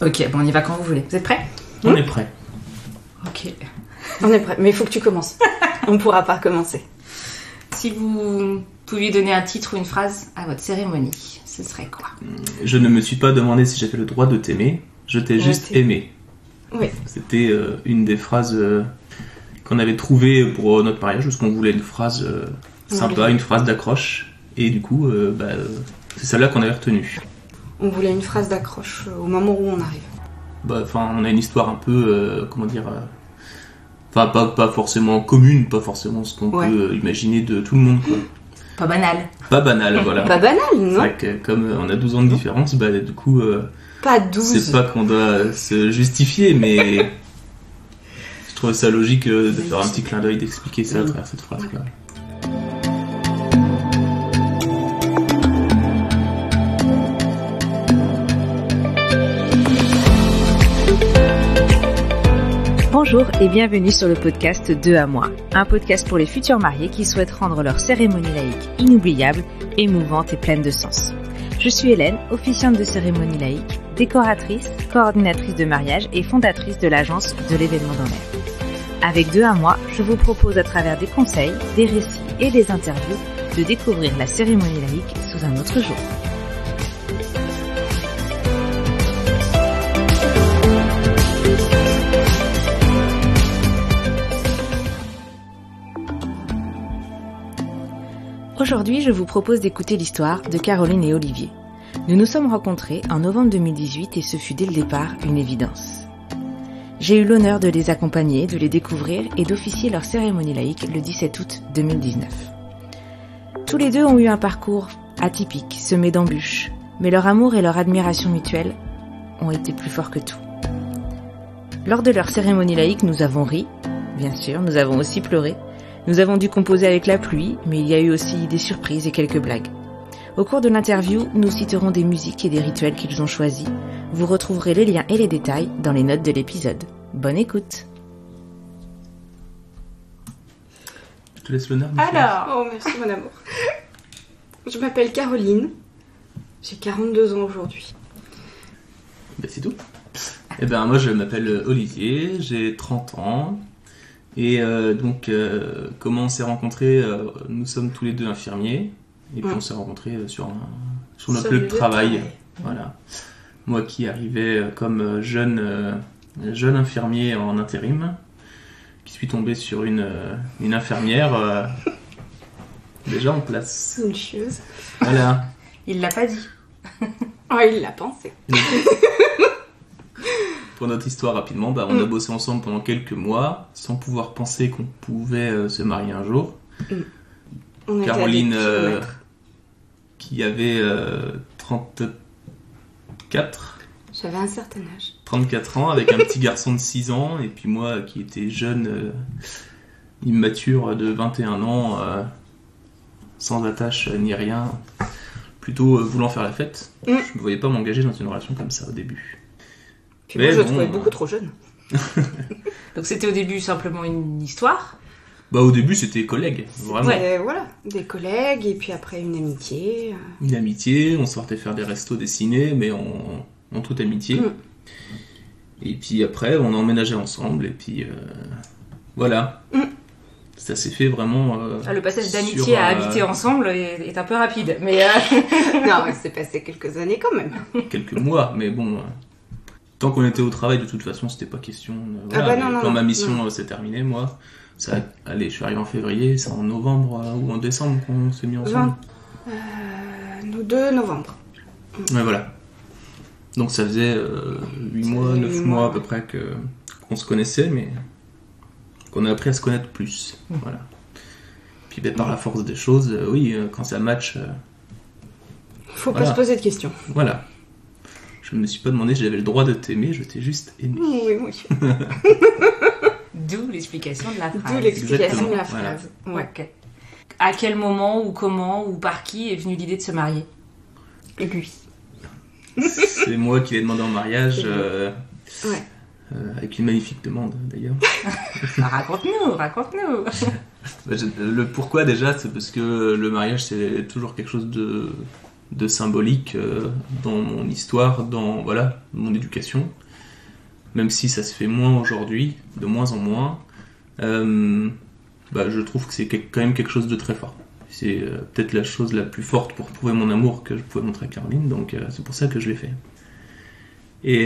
Ok, bon, on y va quand vous voulez. Vous êtes prêts ? On est prêts. Ok. On est prêts, mais il faut que tu commences. On ne pourra pas recommencer. Si vous pouviez donner un titre ou une phrase à votre cérémonie, ce serait quoi ? Je ne me suis pas demandé si j'avais le droit de t'aimer, je t'ai juste aimé. Oui. C'était une des phrases qu'on avait trouvées pour notre mariage, parce qu'on voulait une phrase sympa, une phrase d'accroche. Et du coup, c'est celle-là qu'on avait retenue. On voulait une phrase d'accroche au moment où on arrive. On a une histoire un peu, pas forcément commune, pas forcément ce qu'on peut imaginer de tout le monde, quoi. Pas banal. Pas banal, voilà. Pas banal, non ? C'est vrai que comme on a 12 ans de différence, du coup... pas 12. C'est pas qu'on doit se justifier, mais... je trouvais ça logique de faire un petit clin d'œil, d'expliquer ça à travers cette phrase, quoi. Bonjour et bienvenue sur le podcast 2 à moi, un podcast pour les futurs mariés qui souhaitent rendre leur cérémonie laïque inoubliable, émouvante et pleine de sens. Je suis Hélène, officiante de cérémonie laïque, décoratrice, coordinatrice de mariage et fondatrice de l'agence de l'événement dans l'air. Avec 2 à moi, je vous propose à travers des conseils, des récits et des interviews de découvrir la cérémonie laïque sous un autre jour. Aujourd'hui, je vous propose d'écouter l'histoire de Caroline et Olivier. Nous nous sommes rencontrés en novembre 2018 et ce fut dès le départ une évidence. J'ai eu l'honneur de les accompagner, de les découvrir et d'officier leur cérémonie laïque le 17 août 2019. Tous les deux ont eu un parcours atypique, semé d'embûches, mais leur amour et leur admiration mutuelle ont été plus forts que tout. Lors de leur cérémonie laïque, nous avons ri, bien sûr, nous avons aussi pleuré. Nous avons dû composer avec la pluie, mais il y a eu aussi des surprises et quelques blagues. Au cours de l'interview, nous citerons des musiques et des rituels qu'ils ont choisis. Vous retrouverez les liens et les détails dans les notes de l'épisode. Bonne écoute. Je te laisse l'honneur. Alors, oh merci mon amour. Je m'appelle Caroline. J'ai 42 ans aujourd'hui. C'est tout. Moi je m'appelle Olivier, j'ai 30 ans. Et comment on s'est rencontrés, nous sommes tous les deux infirmiers, et puis on s'est rencontrés sur notre lieu de travail. Voilà. Moi qui arrivais comme jeune infirmier en intérim, qui suis tombé sur une infirmière déjà en place. Une chieuse. Voilà. Il l'a pas dit. Oh, il l'a pensé. Pour notre histoire rapidement, on a bossé ensemble pendant quelques mois, sans pouvoir penser qu'on pouvait se marier un jour. Caroline, qui avait 34. J'avais un certain âge. 34 ans, avec un petit garçon de 6 ans, et puis moi qui étais jeune, immature de 21 ans, sans attache ni rien, plutôt voulant faire la fête. Je ne me voyais pas m'engager dans une relation comme ça au début. Puis moi, je le trouvais beaucoup trop jeune. Donc c'était au début simplement une histoire ? Au début, c'était collègues, vraiment. Ouais, voilà, des collègues, et puis après une amitié. Une amitié, on sortait faire des restos, des ciné, mais en toute amitié. Et puis après, on a emménagé ensemble, et puis voilà. Ça s'est fait vraiment... le passage d'amitié à habiter ensemble est un peu rapide, mais... Non, il s'est passé quelques années quand même. Quelques mois, mais bon... Tant qu'on était au travail, de toute façon, c'était pas question. Quand ma mission s'est terminée, moi, je suis arrivé en février, c'est en novembre ou en décembre qu'on s'est mis ensemble. Nous deux, novembre. Ouais, voilà. Donc ça faisait 8 mois, 9 mois à peu près qu'on se connaissait, mais qu'on a appris à se connaître plus. Voilà. Puis par la force des choses, quand ça match... Faut pas se poser de questions. Voilà. Je ne me suis pas demandé si j'avais le droit de t'aimer, je t'ai juste aimé. Oui. D'où l'explication de la phrase. D'où l'explication de la phrase. Voilà. Ouais. À quel moment, ou comment, ou par qui est venue l'idée de se marier ? Lui. C'est moi qui l'ai demandé en mariage, avec une magnifique demande d'ailleurs. Raconte-nous. Le pourquoi déjà, c'est parce que le mariage c'est toujours quelque chose de symbolique dans mon histoire, dans mon éducation. Même si ça se fait moins aujourd'hui, de moins en moins, je trouve que c'est quand même quelque chose de très fort. C'est peut-être la chose la plus forte pour prouver mon amour que je pouvais montrer à Caroline, donc c'est pour ça que je l'ai fait. Et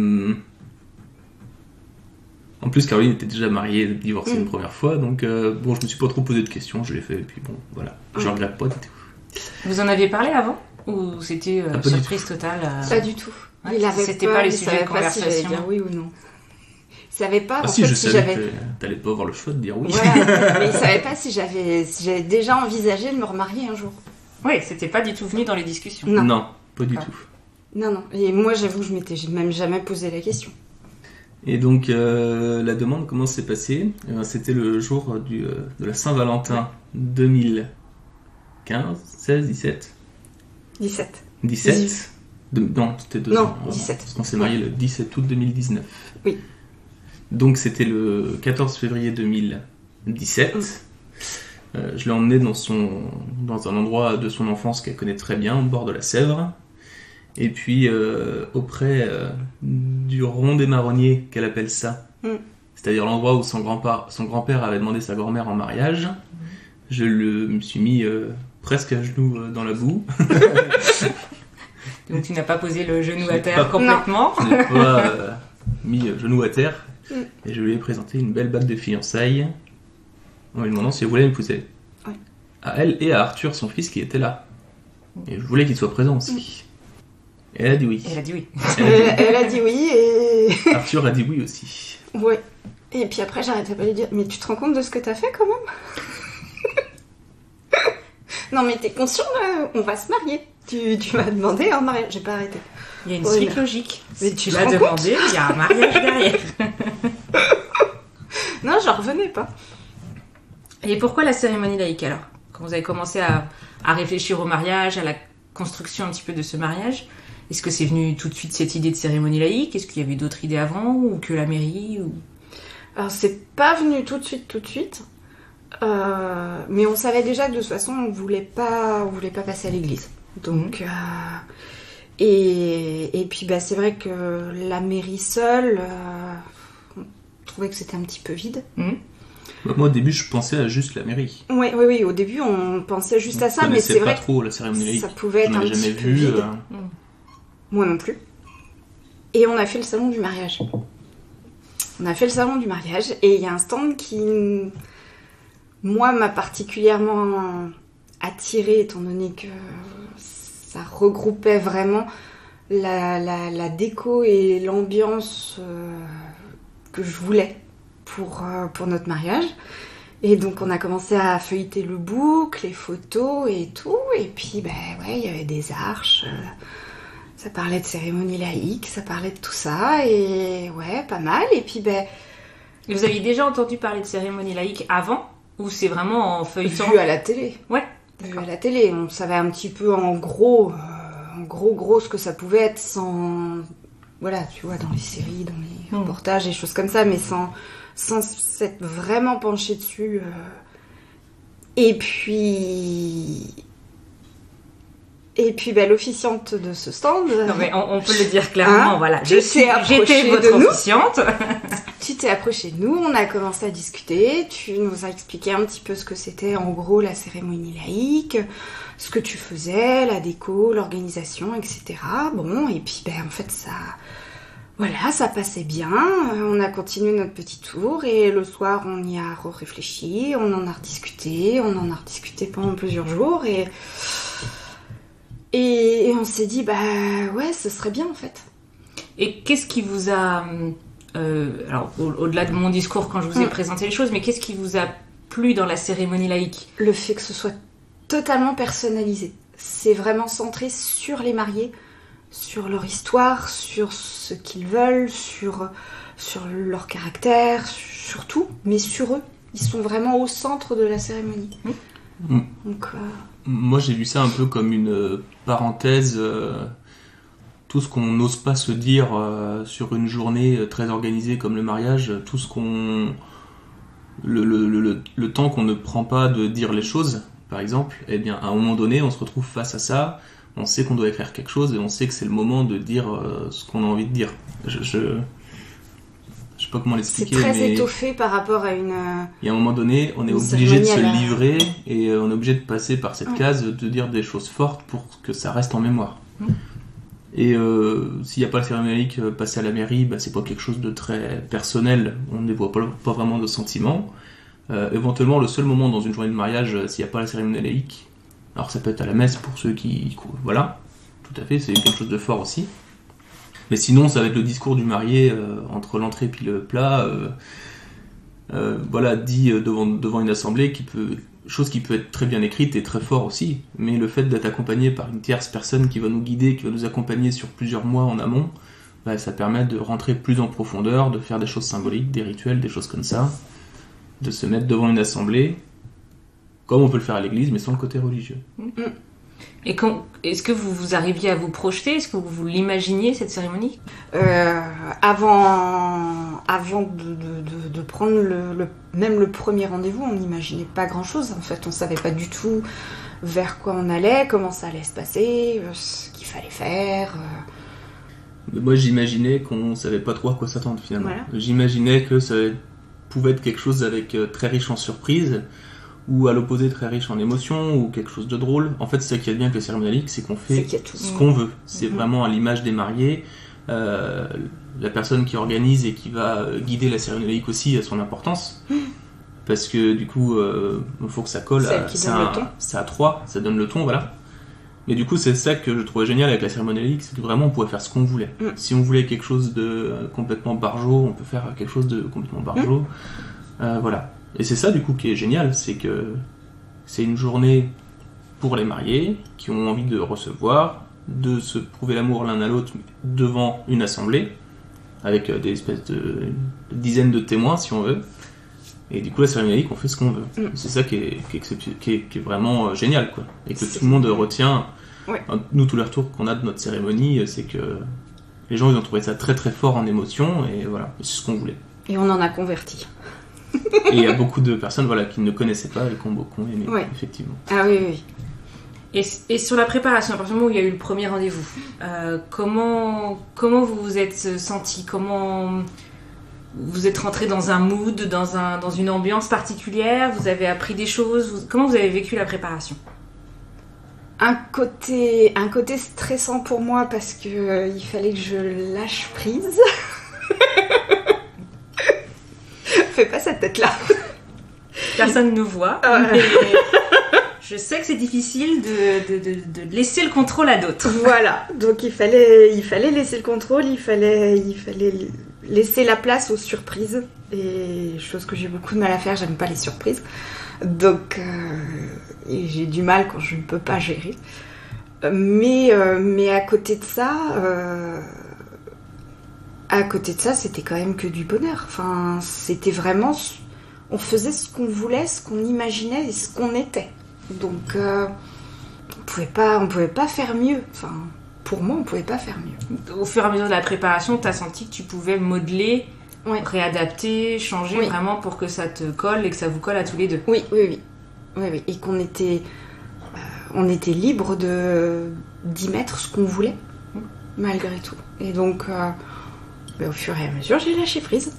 en plus, Caroline était déjà mariée, divorcée une première fois, donc je me suis pas trop posé de questions, je l'ai fait, et puis bon, voilà, je regrette pas du tout. Vous en aviez parlé avant ? Ou c'était surprise totale Pas du tout. Ouais, il avait c'était peur, pas les il sujets savait de pas si conversation. j'allais dire oui ou non. Il savait pas Ah en si, fait je si savais j'avais... que t'allais pas avoir le choix de dire oui. Voilà, mais il savait pas si j'avais déjà envisagé de me remarier un jour. Oui, c'était pas du tout venu dans les discussions. Non. Pas du Ah. tout. Non. Et moi, j'avoue, j'ai même jamais posé la question. Et donc, la demande, comment s'est passée ? C'était le jour de la Saint-Valentin 2015, 16, 17 17. 17 Non, c'était 2 Non, ans. 17. Parce qu'on s'est marié le 17 août 2019. Oui. Donc, c'était le 14 février 2017. Je l'ai emmenée dans un endroit de son enfance qu'elle connaît très bien, au bord de la Sèvre. Et puis, auprès du rond des marronniers, qu'elle appelle ça. C'est-à-dire l'endroit où son grand-père avait demandé sa grand-mère en mariage. Je me suis mis presque à genoux dans la boue. Donc tu n'as pas posé le genou Je à n'ai terre pas- complètement. Je n'ai pas mis genou à terre. Et je lui ai présenté une belle bague de fiançailles en lui demandant si elle voulait m'épouser. Ouais. À elle et à Arthur, son fils, qui était là. Et je voulais qu'il soit présent aussi. Et elle a dit oui. Elle a dit oui. Elle a dit oui et... Arthur a dit oui aussi. Ouais. Et puis après, j'arrêtais pas de lui dire, mais tu te rends compte de ce que t'as fait quand même? Non mais t'es conscient là, on va se marier. Tu m'as demandé en mariage, j'ai pas arrêté. Il y a une Oui, suite mais- logique. Mais Si tu tu te l'as rends demandé, il y a un mariage derrière. Non, j'en revenais pas. Et pourquoi la cérémonie laïque alors ? Quand vous avez commencé à réfléchir au mariage, à la construction un petit peu de ce mariage, est-ce que c'est venu tout de suite cette idée de cérémonie laïque ? Est-ce qu'il y avait d'autres idées avant ou que la mairie ou... Alors c'est pas venu tout de suite. Mais on savait déjà que de toute façon on voulait pas passer à l'église. Donc et puis c'est vrai que la mairie seule, on trouvait que c'était un petit peu vide. Moi, au début, je pensais à juste la mairie. Oui, au début on pensait juste à ça, Je mais c'est connaissais vrai pas trop la cérémonie que laïque. ça pouvait Je être un n'avais petit jamais peu vu. vide. Moi non plus. Et on a fait le salon du mariage. Et il y a un stand qui, moi, m'a particulièrement attirée, étant donné que ça regroupait vraiment la déco et l'ambiance que je voulais pour notre mariage. Et donc on a commencé à feuilleter le book, les photos et tout. Et puis, il y avait des arches. Ça parlait de cérémonie laïque, ça parlait de tout ça. Et ouais, pas mal. Et puis, Et vous aviez déjà entendu parler de cérémonie laïque avant ? Ou c'est vraiment en feuilletant ? vu à la télé. Ouais. Vu à la télé. On savait un petit peu en gros ce que ça pouvait être sans... Voilà, tu vois, dans les séries, dans les reportages et choses comme ça, mais sans s'être vraiment penché dessus. Et puis, l'officiante de ce stand... Non mais on peut le dire clairement, Hein, voilà. tu t'es approchée J'étais de votre nous. officiante. Tu t'es approché de nous, on a commencé à discuter, tu nous as expliqué un petit peu ce que c'était en gros la cérémonie laïque, ce que tu faisais, la déco, l'organisation, etc. Bon, et puis en fait ça passait bien, on a continué notre petit tour et le soir on y a réfléchi, on en a rediscuté pendant plusieurs jours et on s'est dit ouais ce serait bien en fait. Et qu'est-ce qui vous a... alors, au-delà de mon discours quand je vous ai présenté les choses, mais qu'est-ce qui vous a plu dans la cérémonie laïque ? Le fait que ce soit totalement personnalisé. C'est vraiment centré sur les mariés, sur leur histoire, sur ce qu'ils veulent, sur leur caractère, sur tout, mais sur eux. Ils sont vraiment au centre de la cérémonie. Donc, Moi, j'ai vu ça un peu comme une parenthèse... tout ce qu'on n'ose pas se dire sur une journée très organisée comme le mariage, tout ce qu'on... Le temps qu'on ne prend pas de dire les choses, par exemple, eh bien, à un moment donné, on se retrouve face à ça, on sait qu'on doit écrire quelque chose et on sait que c'est le moment de dire ce qu'on a envie de dire. Je sais pas comment l'expliquer. C'est très mais étoffé par rapport à une... Il y a un moment donné, on est obligé de se livrer et on est obligé de passer par cette case, de dire des choses fortes pour que ça reste en mémoire. Et s'il n'y a pas la cérémonie laïque, passer à la mairie, c'est pas quelque chose de très personnel, on ne voit pas vraiment de sentiments. Éventuellement, le seul moment dans une journée de mariage, s'il n'y a pas la cérémonie laïque, alors ça peut être à la messe pour ceux qui... Voilà, tout à fait, c'est quelque chose de fort aussi. Mais sinon, ça va être le discours du marié entre l'entrée et puis le plat, dit devant une assemblée, chose qui peut être très bien écrite et très fort aussi. Mais le fait d'être accompagné par une tierce personne qui va nous guider, qui va nous accompagner sur plusieurs mois en amont, ça permet de rentrer plus en profondeur, de faire des choses symboliques, des rituels, des choses comme ça, de se mettre devant une assemblée, comme on peut le faire à l'église, mais sans le côté religieux. Et est-ce que vous arriviez à vous projeter? Est-ce que vous l'imaginiez, cette cérémonie? Avant de prendre même le premier rendez-vous, on n'imaginait pas grand-chose. En fait, on savait pas du tout vers quoi on allait, comment ça allait se passer, ce qu'il fallait faire. Moi, j'imaginais qu'on savait pas trop à quoi s'attendre, finalement. Voilà. J'imaginais que ça pouvait être quelque chose avec très riche en surprises, ou à l'opposé très riche en émotions, ou quelque chose de drôle. En fait, c'est ça qui est bien avec les cérémonies laïques, c'est qu'on fait ce qu'on veut. C'est vraiment à l'image des mariés. La personne qui organise et qui va guider la cérémonie laïque aussi a son importance. Parce que du coup, il faut que ça colle. C'est à trois, ça donne le ton, voilà. Mais du coup, c'est ça que je trouvais génial avec la cérémonie laïque, c'est que vraiment on pouvait faire ce qu'on voulait. Si on voulait quelque chose de complètement barjot, on peut faire quelque chose de complètement barjot. Voilà. Et c'est ça du coup qui est génial, c'est que c'est une journée pour les mariés qui ont envie de recevoir, de se prouver l'amour l'un à l'autre devant une assemblée, avec des espèces de dizaines de témoins si on veut. Et du coup la cérémonie laïque, on fait ce qu'on veut. C'est ça qui est vraiment génial, quoi. Et que tout le monde retient. Ouais. Nous, tous les retours qu'on a de notre cérémonie, c'est que les gens ils ont trouvé ça très très fort en émotion, et voilà, c'est ce qu'on voulait. Et on en a converti. Et il y a beaucoup de personnes qui ne connaissaient pas et qui ont beaucoup aimé, effectivement. Ah oui. Et sur la préparation, à partir du moment où il y a eu le premier rendez-vous, comment vous vous êtes senti? Comment vous êtes rentré dans un mood, dans une ambiance particulière? Vous avez appris des choses? Comment vous avez vécu la préparation? Un côté stressant pour moi parce que il fallait que je lâche prise. Fais pas cette tête-là. Personne ne voit, mais je sais que c'est difficile de laisser le contrôle à d'autres. Voilà, donc il fallait laisser le contrôle, il fallait laisser la place aux surprises. Et chose que j'ai beaucoup de mal à faire, j'aime pas les surprises. Donc et j'ai du mal quand je ne peux pas gérer. Mais à côté de ça, c'était quand même que du bonheur. Enfin, c'était vraiment... On faisait ce qu'on voulait, ce qu'on imaginait et ce qu'on était. Donc, on pouvait pas faire mieux. Enfin, pour moi, on pouvait pas faire mieux. Au fur et à mesure de la préparation, tu as senti que tu pouvais modeler, réadapter, changer vraiment pour que ça te colle et que ça vous colle à tous les deux. Oui. Et qu'on était... on était libre d'y mettre ce qu'on voulait, malgré tout. Et donc... au fur et à mesure, j'ai lâché prise.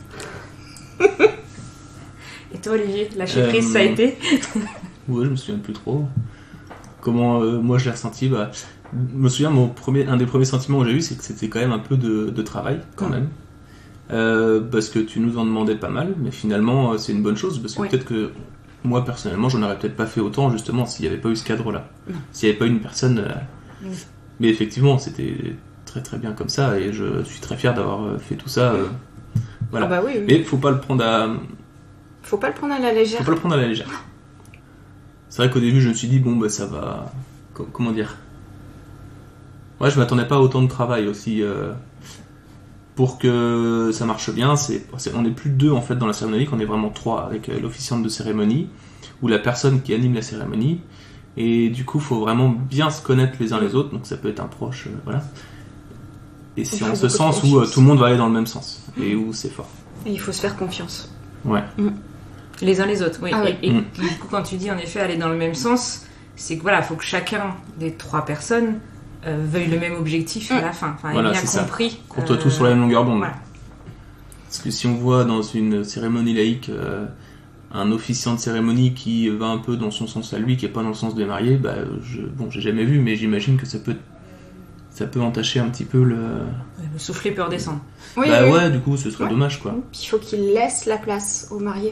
Et toi, Olivier, lâcher prise, ça a été? Ouais, je me souviens plus trop. Comment moi je l'ai ressenti, je me souviens, un des premiers sentiments que j'ai eu, c'est que c'était quand même un peu de travail, quand même. Parce que tu nous en demandais pas mal, mais finalement, c'est une bonne chose, parce que peut-être que moi, personnellement, j'en aurais peut-être pas fait autant, justement, s'il n'y avait pas eu ce cadre-là. S'il n'y avait pas eu une personne... Mais effectivement, c'était... très très bien comme ça, et je suis très fier d'avoir fait tout ça. Voilà. Oui. Mais faut pas le prendre à... Faut pas le prendre à la légère. Faut pas le prendre à la légère. C'est vrai qu'au début je me suis dit ça va... Comment dire? Ouais, je m'attendais pas à autant de travail aussi. Pour que ça marche bien, on est plus de 2 en fait dans la cérémonie, on est vraiment 3 avec l'officiante de cérémonie, ou la personne qui anime la cérémonie. Et du coup, faut vraiment bien se connaître les uns les autres, donc ça peut être un proche, voilà. Et c'est en ce sens où tout le monde va aller dans le même sens, et où c'est fort. Et il faut se faire confiance. Ouais. Les uns les autres, oui. Ah oui. Et du coup, quand tu dis en effet aller dans le même sens, c'est que faut que chacun des 3 personnes veuillent le même objectif à la fin. Enfin, Voilà, aient bien c'est compris. ça. Qu'on soit tous sur la même longueur d'onde. Voilà. Parce que si on voit dans une cérémonie laïque un officiant de cérémonie qui va un peu dans son sens à lui, qui n'est pas dans le sens des mariés, j'ai jamais vu, mais j'imagine que ça peut entacher un petit peu le soufflet peut redescendre. Oui, ouais, du coup, ce serait dommage, quoi. Puis il faut qu'il laisse la place aux mariés.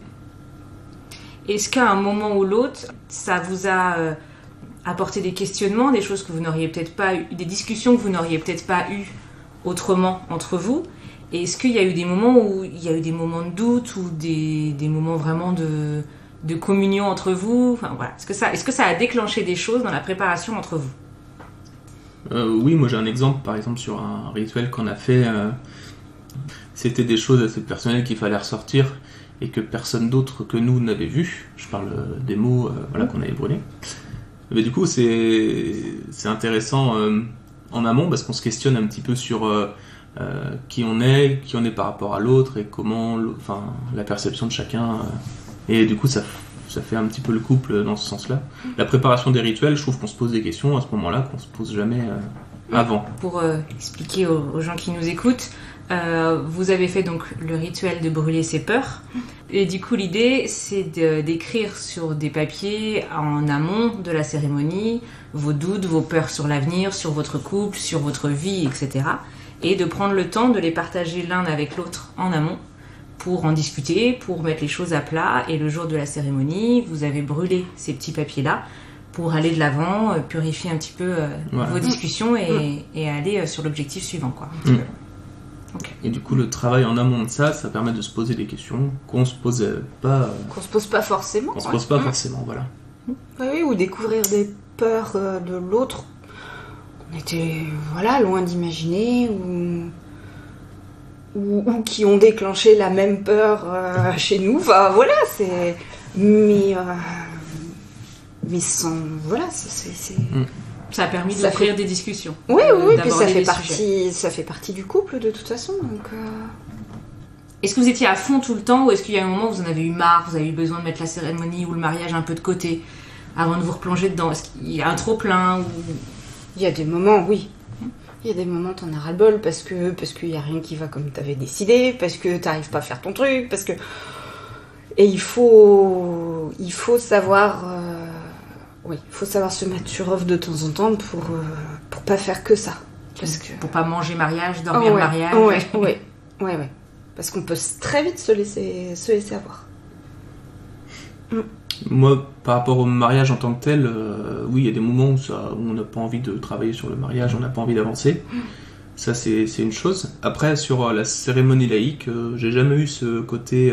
Est-ce qu'à un moment ou l'autre, ça vous a apporté des questionnements, des choses que vous n'auriez peut-être pas eu, des discussions que vous n'auriez peut-être pas eues autrement entre vous? Et est-ce qu'il y a eu des moments où il y a eu des moments de doute ou des moments vraiment de communion entre vous? Enfin, voilà. Est-ce que ça a déclenché des choses dans la préparation entre vous? Oui, moi j'ai un exemple, par exemple, sur un rituel qu'on a fait. C'était des choses assez personnelles qu'il fallait ressortir et que personne d'autre que nous n'avait vu. Je parle des mots qu'on avait brûlés. Mais du coup, c'est intéressant en amont parce qu'on se questionne un petit peu sur qui on est par rapport à l'autre et comment, la perception de chacun. Et du coup, ça fait un petit peu le couple dans ce sens-là. La préparation des rituels, je trouve qu'on se pose des questions à ce moment-là qu'on se pose jamais avant. Pour expliquer aux gens qui nous écoutent, vous avez fait donc le rituel de brûler ses peurs. Et du coup, l'idée, c'est d'écrire sur des papiers en amont de la cérémonie vos doutes, vos peurs sur l'avenir, sur votre couple, sur votre vie, etc. Et de prendre le temps de les partager l'un avec l'autre en amont pour en discuter, pour mettre les choses à plat. Et le jour de la cérémonie, vous avez brûlé ces petits papiers-là pour aller de l'avant, purifier un petit peu vos discussions et aller sur l'objectif suivant, quoi. Okay. Et du coup, le travail en amont de ça permet de se poser des questions qu'on se pose pas. Qu'on se pose pas forcément. Qu'on se pose pas forcément, voilà. Oui, ou découvrir des peurs de l'autre. On était loin d'imaginer ou qui ont déclenché la même peur chez nous. Enfin, voilà, c'est. Mais sans. Voilà, c'est. Ça a permis d'ouvrir des discussions. Oui, puis ça fait partie du couple de toute façon. Donc, Est-ce que vous étiez à fond tout le temps ou est-ce qu'il y a un moment où vous en avez eu marre, vous avez eu besoin de mettre la cérémonie ou le mariage un peu de côté avant de vous replonger dedans? Est-ce qu'il y a un trop-plein ou... Il y a des moments, oui. Il y a des moments t'en as ras-le-bol parce qu'il y a rien qui va comme t'avais décidé, parce que t'arrives pas à faire ton truc, parce que... Et il faut savoir... il faut savoir se mettre sur off de temps en temps pour pas faire que ça. Pour pas manger mariage, dormir mariage. Ouais. Parce qu'on peut très vite se laisser avoir. Moi, par rapport au mariage en tant que tel, oui, il y a des moments où on n'a pas envie de travailler sur le mariage, on n'a pas envie d'avancer. Ça, c'est une chose. Après, sur la cérémonie laïque, j'ai jamais eu ce côté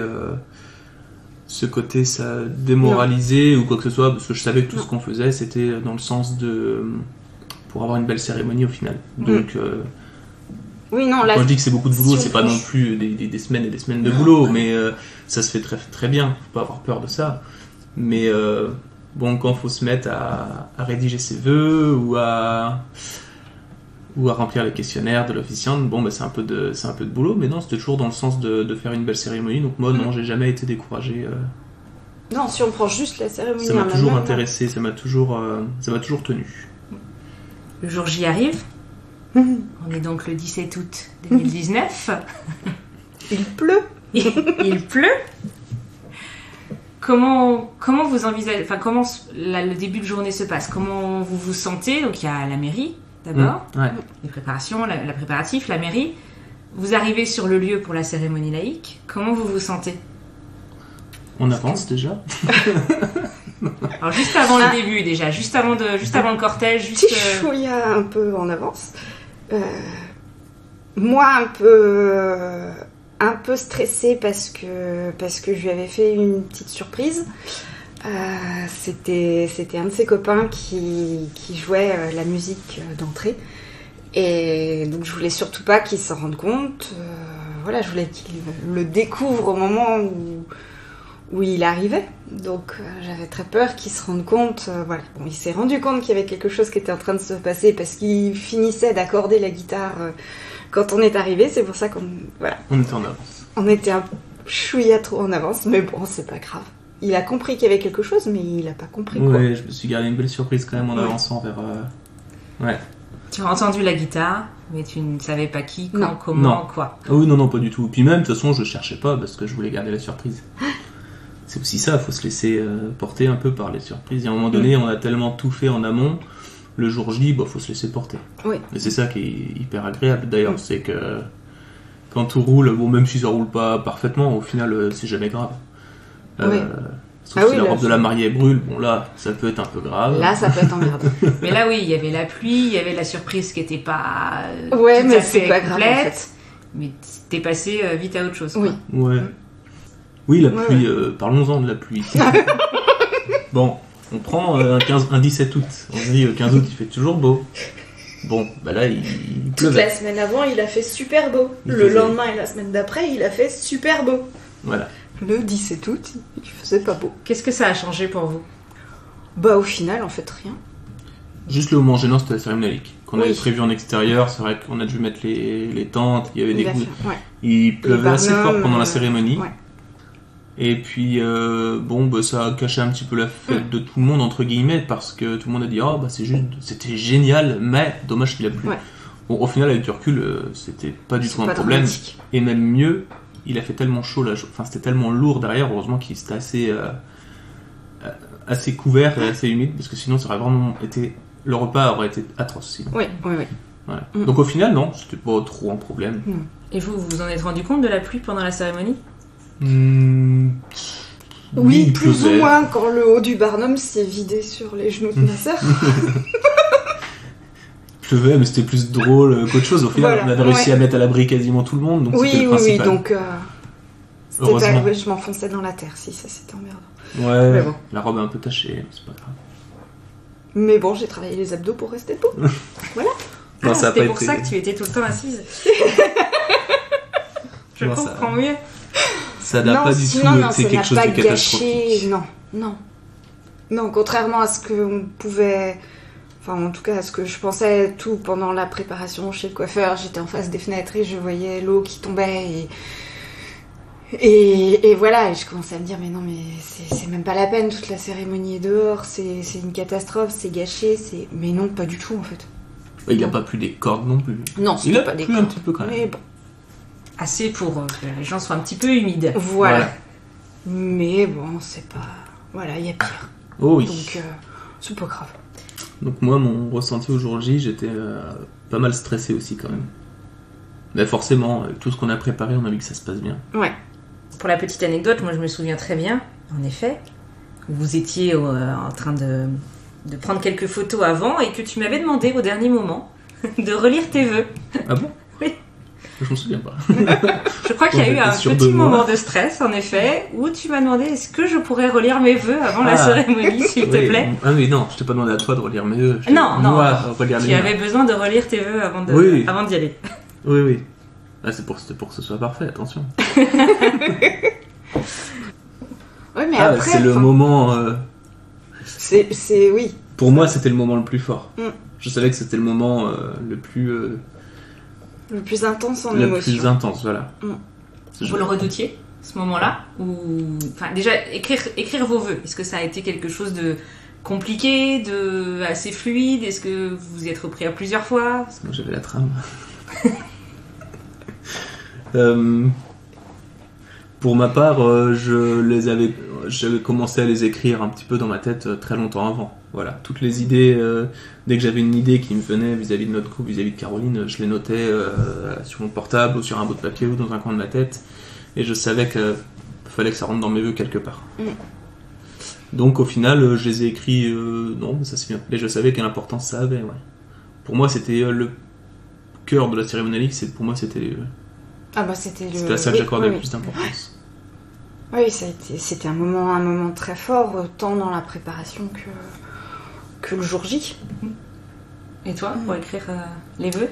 ça démoralisé ou quoi que ce soit, parce que je savais que tout ce qu'on faisait, c'était dans le sens pour avoir une belle cérémonie au final. Donc, oui, non, là, quand je dis que c'est beaucoup de boulot, c'est pas non plus des semaines et des semaines de boulot, mais ça se fait très, très bien. Faut pas avoir peur de ça. Mais quand il faut se mettre à rédiger ses vœux ou à remplir les questionnaires de l'officiante, c'est un peu de boulot, mais non, c'était toujours dans le sens de faire une belle cérémonie. Donc moi, non, j'ai jamais été découragé. Non, si on prend juste la cérémonie, ça m'a toujours intéressé, ça m'a toujours tenu. Le jour J arrive. On est donc le 17 août 2019. Il pleut. Il pleut. Comment vous envisagez, comment le début de journée se passe? Comment vous vous sentez? Donc il y a la mairie d'abord, les préparations, la préparatif, la mairie. Vous arrivez sur le lieu pour la cérémonie laïque. Comment vous vous sentez? On avance déjà. Alors juste avant le début déjà, juste avant le cortège, petit chouïa un peu en avance. Moi un peu stressée parce que je lui avais fait une petite surprise. C'était un de ses copains qui jouait la musique d'entrée et donc je voulais surtout pas qu'il s'en rende compte. Je voulais qu'il le découvre au moment où il arrivait, donc j'avais très peur qu'il se rende compte. Il s'est rendu compte qu'il y avait quelque chose qui était en train de se passer parce qu'il finissait d'accorder la guitare quand on est arrivé. C'est pour ça qu'on était en avance. On était un chouïa trop en avance, mais bon, c'est pas grave. Il a compris qu'il y avait quelque chose, mais il a pas compris quoi. Ouais, je me suis gardé une belle surprise quand même en avançant vers. Tu as entendu la guitare, mais tu ne savais pas qui, quand, Non. comment, Non. quoi. Ah oui, non, pas du tout. Puis même, de toute façon, je cherchais pas parce que je voulais garder la surprise. C'est aussi ça, faut se laisser porter un peu par les surprises. Et à un moment donné, on a tellement tout fait en amont, le jour J, faut se laisser porter. Oui. Et c'est ça qui est hyper agréable d'ailleurs, c'est que quand tout roule, bon, même si ça roule pas parfaitement, au final, c'est jamais grave. Oui. Sauf si la robe de la mariée brûle, bon là, ça peut être un peu grave. Là, ça peut être emmerdant. Mais là, oui, il y avait la pluie, il y avait la surprise qui était pas Ouais, tout mais à c'est fait pas grave, complète. en fait. Mais t'es passé vite à autre chose. Oui. Quoi. Ouais. Oui, la Ouais, pluie, parlons-en de la pluie. Bon, on prend un 17 août. On se dit 15 août, il fait toujours beau. Bon, bah là, il Toute pleuvait. la semaine avant, il a fait super beau. Il Le faisait- lendemain et la semaine d'après, il a fait super beau. Voilà. Le 17 août, il faisait pas beau. Qu'est-ce que ça a changé pour vous? Bah, au final, en fait, rien. Juste le moment gênant, c'était la cérémonie qu'on Oui. avait prévu en extérieur. C'est vrai qu'on a dû mettre les tentes, il y avait des coups. Ouais. Il pleuvait assez barnums, fort pendant la cérémonie. ouais. Et puis, ça a caché un petit peu la fête de tout le monde, entre guillemets, parce que tout le monde a dit « Oh, bah c'était génial, mais dommage qu'il a plu. Ouais. » Bon, au final, avec du recul, c'était pas du C'est tout un pas problème. dramatique. Et même mieux, il a fait tellement chaud, là, enfin c'était tellement lourd derrière, heureusement qu'il était assez couvert et assez humide, parce que sinon ça aurait vraiment été... Le repas aurait été atroce sinon. Oui, oui, oui. Voilà. Mm. Donc au final, non, c'était pas trop un problème. Et vous vous en êtes rendu compte de la pluie pendant la cérémonie? Oui, il plus pleuvait. ou moins quand le haut du barnum s'est vidé sur les genoux de ma sœur. Il pleuvait, mais c'était plus drôle qu'autre chose. Au final, Voilà, on avait réussi ouais. à mettre à l'abri quasiment tout le monde, donc c'était Oui, le oui, oui, principal. donc c'était Heureusement. pas... je m'enfonçais dans la terre si ça c'était emmerdant. Ouais, Mais bon. la robe est un peu tachée, mais c'est pas grave. Mais bon, j'ai travaillé les abdos pour rester debout. Non, ça a C'était pas pour été- ça que tu étais tout le temps assise. Je Non, ça- comprends mieux. Ça n'a non, pas du sinon, tout non, été ça n'a quelque chose pas de catastrophique. gâché. Non, non. Non, contrairement à ce qu'on pouvait... Enfin, en tout cas, à ce que je pensais tout pendant la préparation chez le coiffeur, j'étais en face des fenêtres et je voyais l'eau qui tombait et voilà, et je commençais à me dire, mais non, mais c'est même pas la peine, toute la cérémonie est dehors, c'est une catastrophe, c'est gâché, c'est... Mais non, pas du tout, en fait. Il n'a pas plu des cordes non plus. Non, Il a pas des plu un cordes. petit peu quand même. Mais bon, Assez pour que les gens soient un petit peu humides. voilà. Voilà. Mais bon, c'est pas... Voilà, il y a pire. Oh oui. Donc, c'est pas grave. Donc moi, mon ressenti au jour J, j'étais pas mal stressé aussi quand même. Mais forcément, avec tout ce qu'on a préparé, on a vu que ça se passe bien. Ouais. Pour la petite anecdote, moi je me souviens très bien, en effet, vous étiez en train de prendre quelques photos avant et que tu m'avais demandé au dernier moment de relire tes vœux. Ah bon? Oui. Je m'en souviens pas. Je crois qu'il y a On eu était un sûrs petit de moi. moment de stress, en effet, où tu m'as demandé est-ce que je pourrais relire mes vœux avant la Ah. cérémonie, s'il te Oui. plaît. Ah oui, non, je t'ai pas demandé à toi de relire mes vœux. Non, non. Moi, relire les Tu miens. avais besoin de relire tes vœux avant Oui. avant d'y aller. Oui, oui. Ah, c'était pour que ce soit parfait, attention. Ouais, mais Ah, après... c'est le enfin, moment... C'est... Oui. Pour moi, c'était le moment le plus fort. Mm. Je savais que c'était le moment le plus intense en émotion. intense, voilà. Mm. Vous le redoutiez, ce moment-là ou... Enfin, déjà, écrire vos vœux, est-ce que ça a été quelque chose de compliqué, de assez fluide? Est-ce que vous vous y êtes repris à plusieurs fois? Moi, j'avais la trame. Pour ma part, j'avais commencé à les écrire un petit peu dans ma tête très longtemps avant. Voilà, toutes les idées, dès que j'avais une idée qui me venait vis-à-vis de notre groupe, vis-à-vis de Caroline, je les notais sur mon portable ou sur un bout de papier ou dans un coin de ma tête. Et je savais qu'il fallait que ça rentre dans mes vœux quelque part. Mm. Donc au final, je les ai écrits, non, mais ça c'est bien. Et je savais quelle importance ça avait. Ouais. Pour moi, c'était le cœur de la cérémonie. Pour moi, c'était Ah bah c'était à ça que j'accordais oui, le plus d'importance. Oui, c'était un moment très fort, tant dans la préparation que le jour J. Et toi, pour écrire les vœux?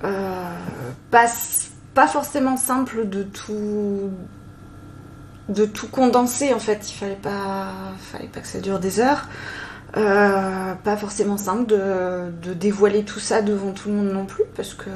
Pas forcément simple de tout condenser en fait. Il fallait pas que ça dure des heures. Pas forcément simple de dévoiler tout ça devant tout le monde non plus, parce que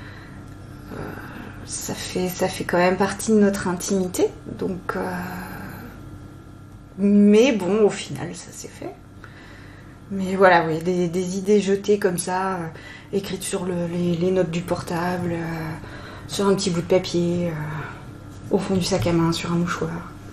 ça fait quand même partie de notre intimité. Donc, mais bon, au final, ça s'est fait. Mais voilà, oui, des idées jetées comme ça, écrites sur les notes du portable, sur un petit bout de papier, au fond du sac à main, sur un mouchoir.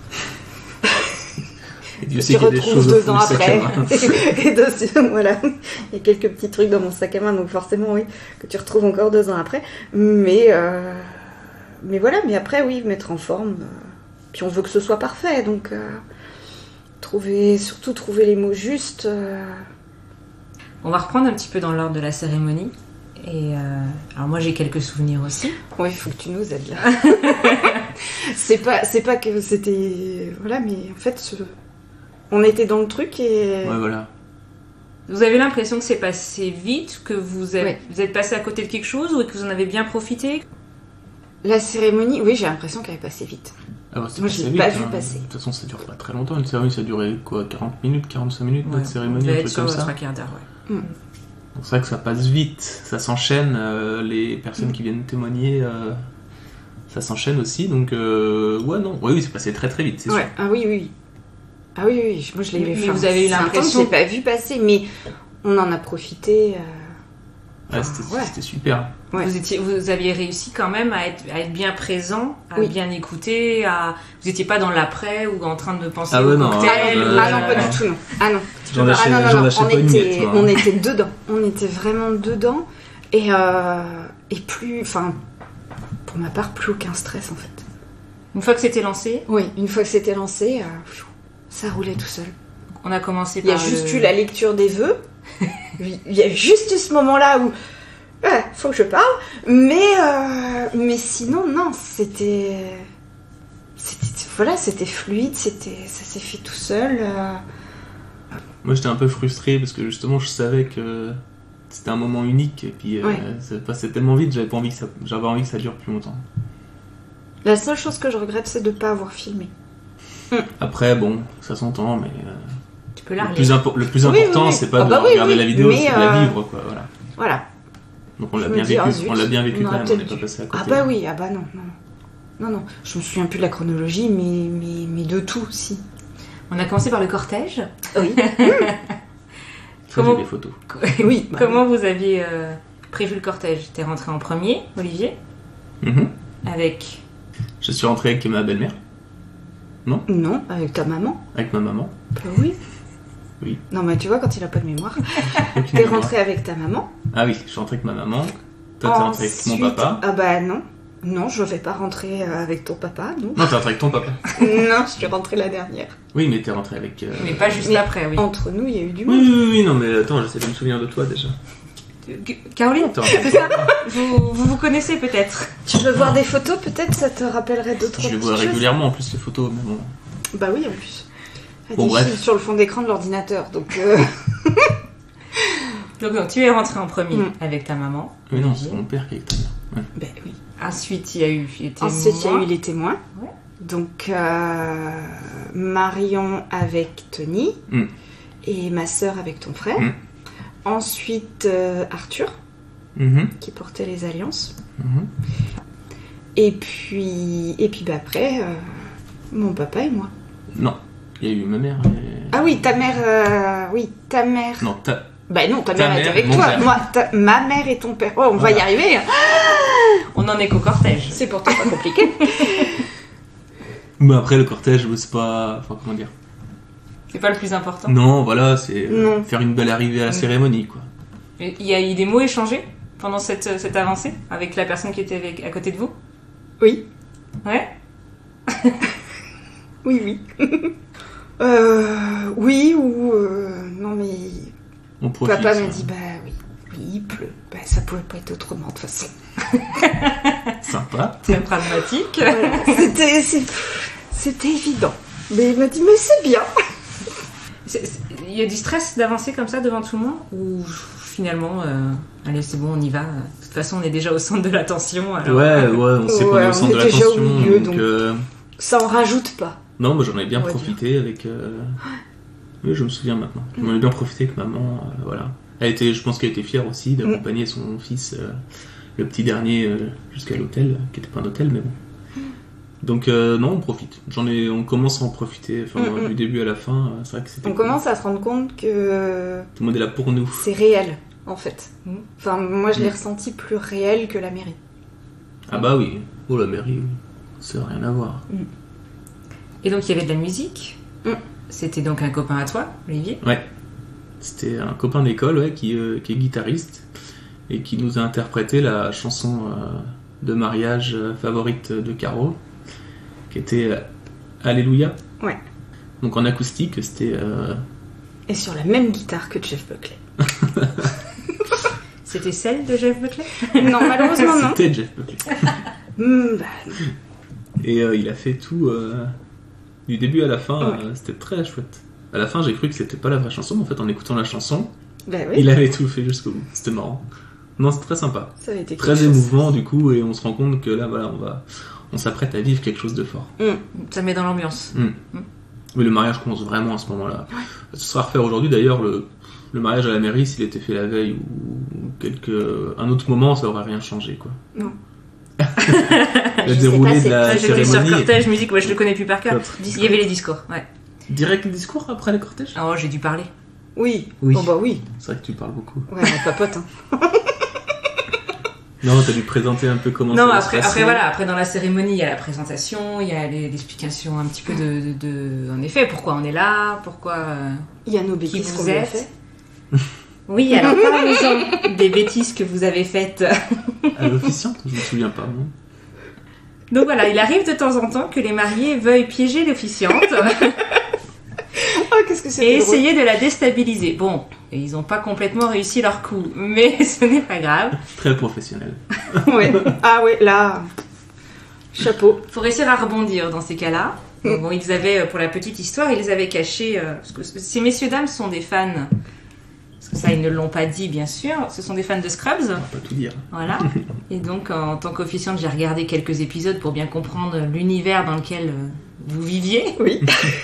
Et Dieu sait qu'il y a des choses au 2 fond ans du sac à après. main. Et dessus, voilà. Il y a quelques petits trucs dans mon sac à main, donc forcément, oui, que tu retrouves encore 2 ans après. Mais voilà, mais après, oui, mettre en forme. Puis on veut que ce soit parfait, donc surtout trouver les mots justes. On va reprendre un petit peu dans l'ordre de la cérémonie. Et alors moi j'ai quelques souvenirs aussi. Oui, il faut que tu nous aides là. c'est pas que c'était... Voilà, mais en fait, on était dans le truc et... Ouais, voilà. Vous avez l'impression que c'est passé vite, que vous êtes passé à côté de quelque chose ou que vous en avez bien profité? La cérémonie, oui, j'ai l'impression qu'elle est passée vite. Ah bah, c'est Moi, passé je l'ai vite, pas vu hein. passer. De toute façon, ça dure pas très longtemps. Une cérémonie, ça durait quoi, 40 minutes, 45 minutes, Ouais, notre cérémonie, on un devait truc être comme sur ça. 3 quarts d'heure, ouais. Donc c'est vrai que ça passe vite, ça s'enchaîne, les personnes qui viennent témoigner, ça s'enchaîne aussi, donc ouais, non, oui, c'est passé très très vite, c'est sûr. Ah oui. Ah oui, moi je l'ai vu. Mais vous avez eu l'impression... Je l'ai pas vu passer, mais on en a profité. Ouais, c'était super. Ouais. Vous aviez réussi quand même à être bien présent, à Oui. bien écouter, vous étiez pas dans l'après ou en train de penser Ah au ouais, non, cocktail. Ah non, pas du tout, non. Ah non. J'en lâchais pas une miette, moi. On était dedans. On était vraiment dedans. Et plus... Enfin, pour ma part, plus aucun stress en fait. Une fois que c'était lancé, Oui, une fois que c'était lancé, ça roulait tout seul. on a commencé Il y a par juste eu la lecture des vœux. Il y a juste eu ce moment-là où faut que je parle. Mais sinon, non, c'était fluide, ça s'est fait tout seul. Moi j'étais un peu frustré parce que justement je savais que c'était un moment unique et puis ça passait tellement vite, j'avais envie que ça dure plus longtemps. La seule chose que je regrette, c'est de ne pas avoir filmé. Après, bon, ça s'entend, mais Tu peux la le relire. plus important, oui. c'est pas Ah de bah oui, regarder oui. la vidéo, Mais, c'est de la vivre, quoi, voilà. Voilà. Donc on l'a Je me bien dis, vécu, ah, zut, on l'a bien vécu on quand aurait même, on n'est peut-être pas dû. passé à côté. Ah bah oui, non. Je me souviens plus de la chronologie, mais de tout, si. On a commencé par le cortège. Oui. Ça, Comment- j'ai des photos. Oui. Comment vous aviez prévu le cortège? T'es rentré en premier, Olivier, Mhm. avec... Je suis rentré avec ma belle-mère, Non, avec ta maman. avec ma maman. Oui. Oui. Non, mais tu vois, quand il a pas de mémoire. Aucune T'es mémoire. rentré avec ta maman. Ah oui, je suis rentré avec ma maman. Toi, t'es rentré avec mon Ensuite- papa. Ah bah non. Non, je vais pas rentrer avec ton papa, non. Non, t'es rentré avec ton papa. Non, je suis rentrée la dernière. Oui, mais t'es rentré avec... Mais pas juste Mais après, oui. Entre nous, il y a eu du Oui, monde. oui, non, mais attends, j'essaie de me souvenir de toi déjà. Caroline, T'es rentré avec c'est ça vous connaissez peut-être. Tu veux voir des photos, peut-être ça te rappellerait d'autres Je les petites vois choses. régulièrement en plus les photos, mais bon. Bah oui, en plus. Elle Bon, défile bref. sur le fond d'écran de l'ordinateur, donc... Donc, tu es rentré en premier Mm. avec ta maman. Mais non, Olivier. c'est mon père qui est avec ta mère. Ouais. Ben oui. Ensuite, il y a eu les témoins. Ensuite, il y a eu les témoins. Ouais. Donc, Marion avec Tony. Mm. Et ma sœur avec ton frère. Mm. Ensuite, Arthur, Mhm, qui portait les alliances. mhm. Et puis bah après, mon papa et moi. Non, il y a eu ma mère. Et... Ah oui, ta mère... ta mère... Non, Bah non, ta Ta mère était mère, avec mon toi. père. Moi, ma mère et ton père. Oh, on va y Voilà. arriver. On en est qu'au cortège. C'est pourtant pas compliqué. Mais après, le cortège, c'est pas... Enfin, comment dire? C'est pas le plus important. Non, voilà, c'est Non. faire une belle arrivée à la cérémonie, quoi. Il y a eu des mots échangés pendant cette avancée avec la personne qui était à côté de vous? Oui. Ouais. Oui. Oui ou... non mais... On profite. Papa m'a dit, bah oui, il pleut. Bah ça pouvait pas être autrement de toute façon. Sympa. C'est pragmatique. Voilà. C'était évident. Mais il m'a dit, mais c'est bien. Il y a du stress d'avancer comme ça devant tout le monde? Ou finalement, allez, c'est bon, on y va. De toute façon, on est déjà au centre de l'attention. Alors... Ouais, on sait qu'on Ouais, est au on centre de est déjà au l'attention. milieu, donc, donc. Ça en rajoute pas. Non, moi j'en ai bien On va profité avec... Oui, je me souviens maintenant. J'en ai bien profité avec maman, voilà. Je pense qu'elle était fière aussi d'accompagner son fils, le petit dernier, jusqu'à l'hôtel, qui était pas un hôtel, mais bon. Donc non, on profite. On commence à en profiter. Enfin, du début à la fin, c'est vrai que c'était. On commence à se rendre compte que Tout le monde est là pour nous. c'est réel, en fait. Mm. Enfin, moi, je l'ai ressenti plus réel que la mairie. Ah bah oui. Oh la mairie, ça n'a rien à voir. Et donc il y avait de la musique. Mm. C'était donc un copain à toi, Olivier. Ouais. C'était un copain d'école qui est guitariste et qui nous a interprété la chanson de mariage favorite de Caro, qui était Alléluia. Ouais. Donc en acoustique, c'était... Et sur la même guitare que Jeff Buckley. C'était celle de Jeff Buckley. Non, malheureusement, non. C'était Jeff Buckley. Bah, Et il a fait tout du début à la fin. Ouais. C'était très chouette. À la fin, j'ai cru que c'était pas la vraie chanson, mais en fait, en écoutant la chanson, bah oui, il avait tout fait jusqu'au bout. C'était marrant. Non, c'est très sympa. ça avait été Très quelque chose. émouvant du coup, et on se rend compte que là, voilà, on s'apprête à vivre quelque chose de fort. Ça met dans l'ambiance. Mais le mariage commence vraiment à ce moment-là. Ce sera à refaire aujourd'hui. D'ailleurs, le mariage à la mairie, s'il était fait la veille ou un autre moment, ça aurait rien changé, quoi. Non. Le déroulé de la J'ai vu sur cérémonie. cortège, musique, moi je le connais plus par cœur. L'autre. Il y avait les discours, ouais. Direct le discours après le cortège. Oh, j'ai dû parler. Oui. Oui. Oh bah oui. C'est vrai que tu parles beaucoup. Ouais, on papote. Hein. Non, t'as dû présenter un peu comment Non, ça va se passer. après dans la cérémonie, il y a la présentation, il y a l'explication un petit peu en effet, pourquoi on est là, pourquoi... Il y a nos Qui bêtises vous qu'on lui a êtes fait. Oui, alors parlons-en des bêtises que vous avez faites. À l'officiante, je me souviens pas. Non. Donc voilà, il arrive de temps en temps que les mariés veuillent piéger l'officiante Oh, qu'est-ce que et c'était drôle. essayer de la déstabiliser. Bon, ils n'ont pas complètement réussi leur coup, mais ce n'est pas grave. Très professionnel. Ouais. Ah ouais, là, chapeau. Faut réussir à rebondir dans ces cas-là. Donc, bon, ils avaient, pour la petite histoire, ils avaient caché... parce que ces messieurs-dames sont des fans... Parce que ça, ils ne l'ont pas dit, bien sûr. Ce sont des fans de Scrubs. On va pas tout dire. Voilà. Et donc, en tant qu'officiante, j'ai regardé quelques épisodes pour bien comprendre l'univers dans lequel vous viviez. Oui.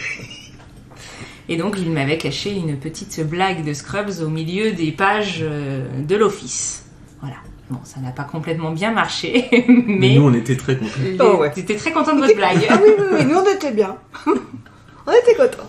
Et donc, il m'avait caché une petite blague de Scrubs au milieu des pages de l'Office. Voilà. Bon, ça n'a pas complètement bien marché, Mais mais nous, on était très contents. Oh ouais. j'étais très contente de votre blague. Ah oui, oui, oui, nous on était bien. On était contents.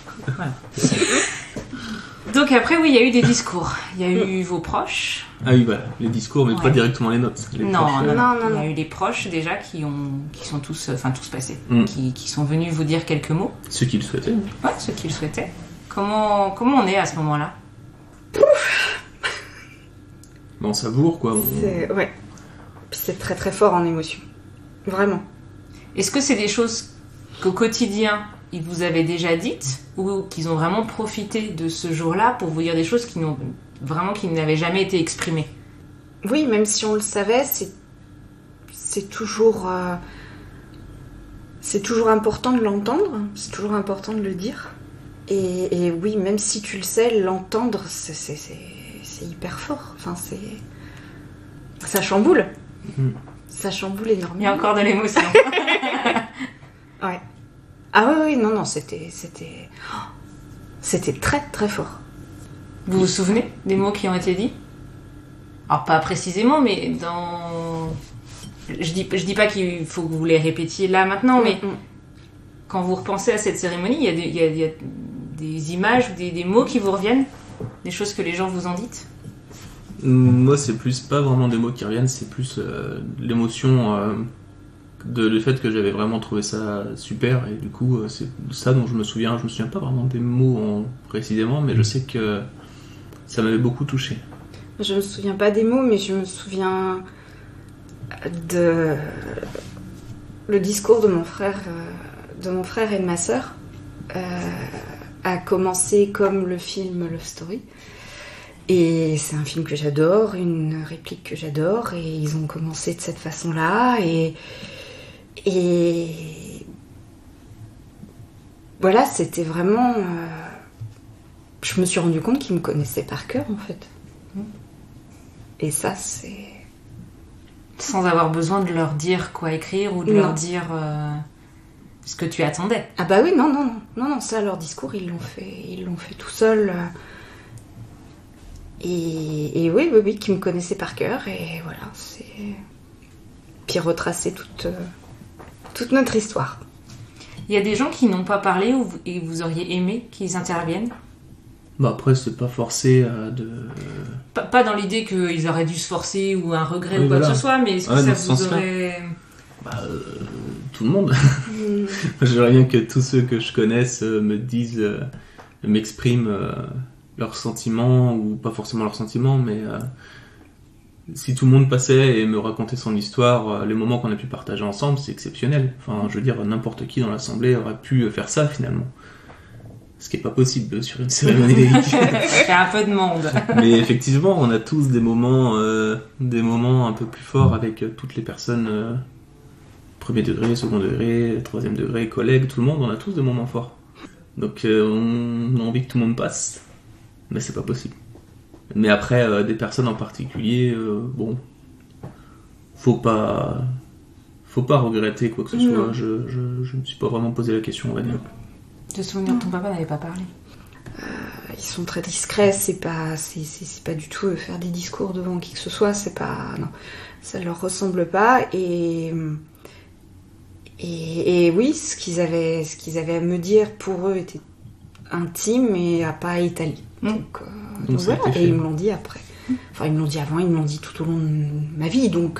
Donc après, oui, il y a eu des discours. Il y a eu vos proches. Ah oui, voilà, les discours, mais pas Ouais. directement les notes. Les Non, proches, non, non, Il y non. a eu les proches déjà qui sont tous passés, Mm. qui sont venus vous dire quelques mots. Ceux qui le souhaitaient. Ouais, ceux qui le souhaitaient. Comment on est à ce moment-là? Mais on savoure, quoi. C'est... Ouais. C'est très très fort en émotion. Vraiment. Est-ce que c'est des choses qu'au quotidien, ils vous avaient déjà dites ou qu'ils ont vraiment profité de ce jour-là pour vous dire des choses qui n'avaient jamais été exprimées? Oui, même si on le savait, c'est toujours important de l'entendre, c'est toujours important de le dire. Et oui, même si tu le sais, l'entendre, c'est hyper fort. Enfin, ça chamboule. Mm. Ça chamboule Il y a énormément. encore de l'émotion. Ouais. Ah oui, non, c'était très très fort. Vous vous souvenez des mots qui ont été dits? Alors pas précisément, mais dans... Je dis pas qu'il faut que vous les répétiez là maintenant, mais quand vous repensez à cette cérémonie, il y a des images, des mots qui vous reviennent? Des choses que les gens vous ont dites? Moi, c'est plus pas vraiment des mots qui reviennent, c'est plus l'émotion le fait que j'avais vraiment trouvé ça super, et du coup, c'est ça dont je me souviens. Je me souviens pas vraiment des mots précisément, mais je sais que ça m'avait beaucoup touché. Je me souviens pas des mots, mais je me souviens de le discours de mon frère et de ma sœur a commencé comme le film Love Story. Et c'est un film que j'adore, une réplique que j'adore, et ils ont commencé de cette façon-là, et voilà, c'était vraiment... je me suis rendu compte qu'ils me connaissaient par cœur, en fait. Et ça, c'est... Sans avoir besoin de leur dire quoi écrire ou de Non. leur dire ce que tu attendais. Ah bah oui, non, ça, leur discours, ils l'ont fait tout seuls. Et oui, qui me connaissaient par cœur, et voilà, c'est... Puis retracer toute notre histoire. Il y a des gens qui n'ont pas parlé et vous auriez aimé qu'ils interviennent? Bah après, c'est pas forcé de... Pas dans l'idée qu'ils auraient dû se forcer ou un regret Oui, ou quoi voilà. que ce soit, mais est-ce que Ouais, ça dans ce vous sens-là. aurait... tout le monde. J'aimerais bien que tous ceux que je connaisse me disent, m'expriment leurs sentiments, ou pas forcément leurs sentiments, mais si tout le monde passait et me racontait son histoire, les moments qu'on a pu partager ensemble, c'est exceptionnel. Enfin, je veux dire, n'importe qui dans l'assemblée aurait pu faire ça finalement. Ce qui est pas possible sur une cérémonie laïque. Il y a un peu de monde. Mais effectivement, on a tous des moments un peu plus forts avec toutes les personnes, premier degré, second degré, troisième degré, collègues, tout le monde, on a tous des moments forts. Donc on a envie que tout le monde passe, mais c'est pas possible. Mais après, des personnes en particulier, bon, faut pas regretter quoi que ce soit. Je me suis pas vraiment posé la question, on va dire. Te souvenir de ton papa n'avait pas parlé. Ils sont très discrets, c'est pas du tout faire des discours devant qui que ce soit, c'est pas, non, ça leur ressemble pas, et oui, ce qu'ils avaient à me dire pour eux était intime et a pas étalé. Donc ça a voilà, été et fait. ils me l'ont dit après. Enfin, ils me l'ont dit avant, ils me l'ont dit tout au long de ma vie, donc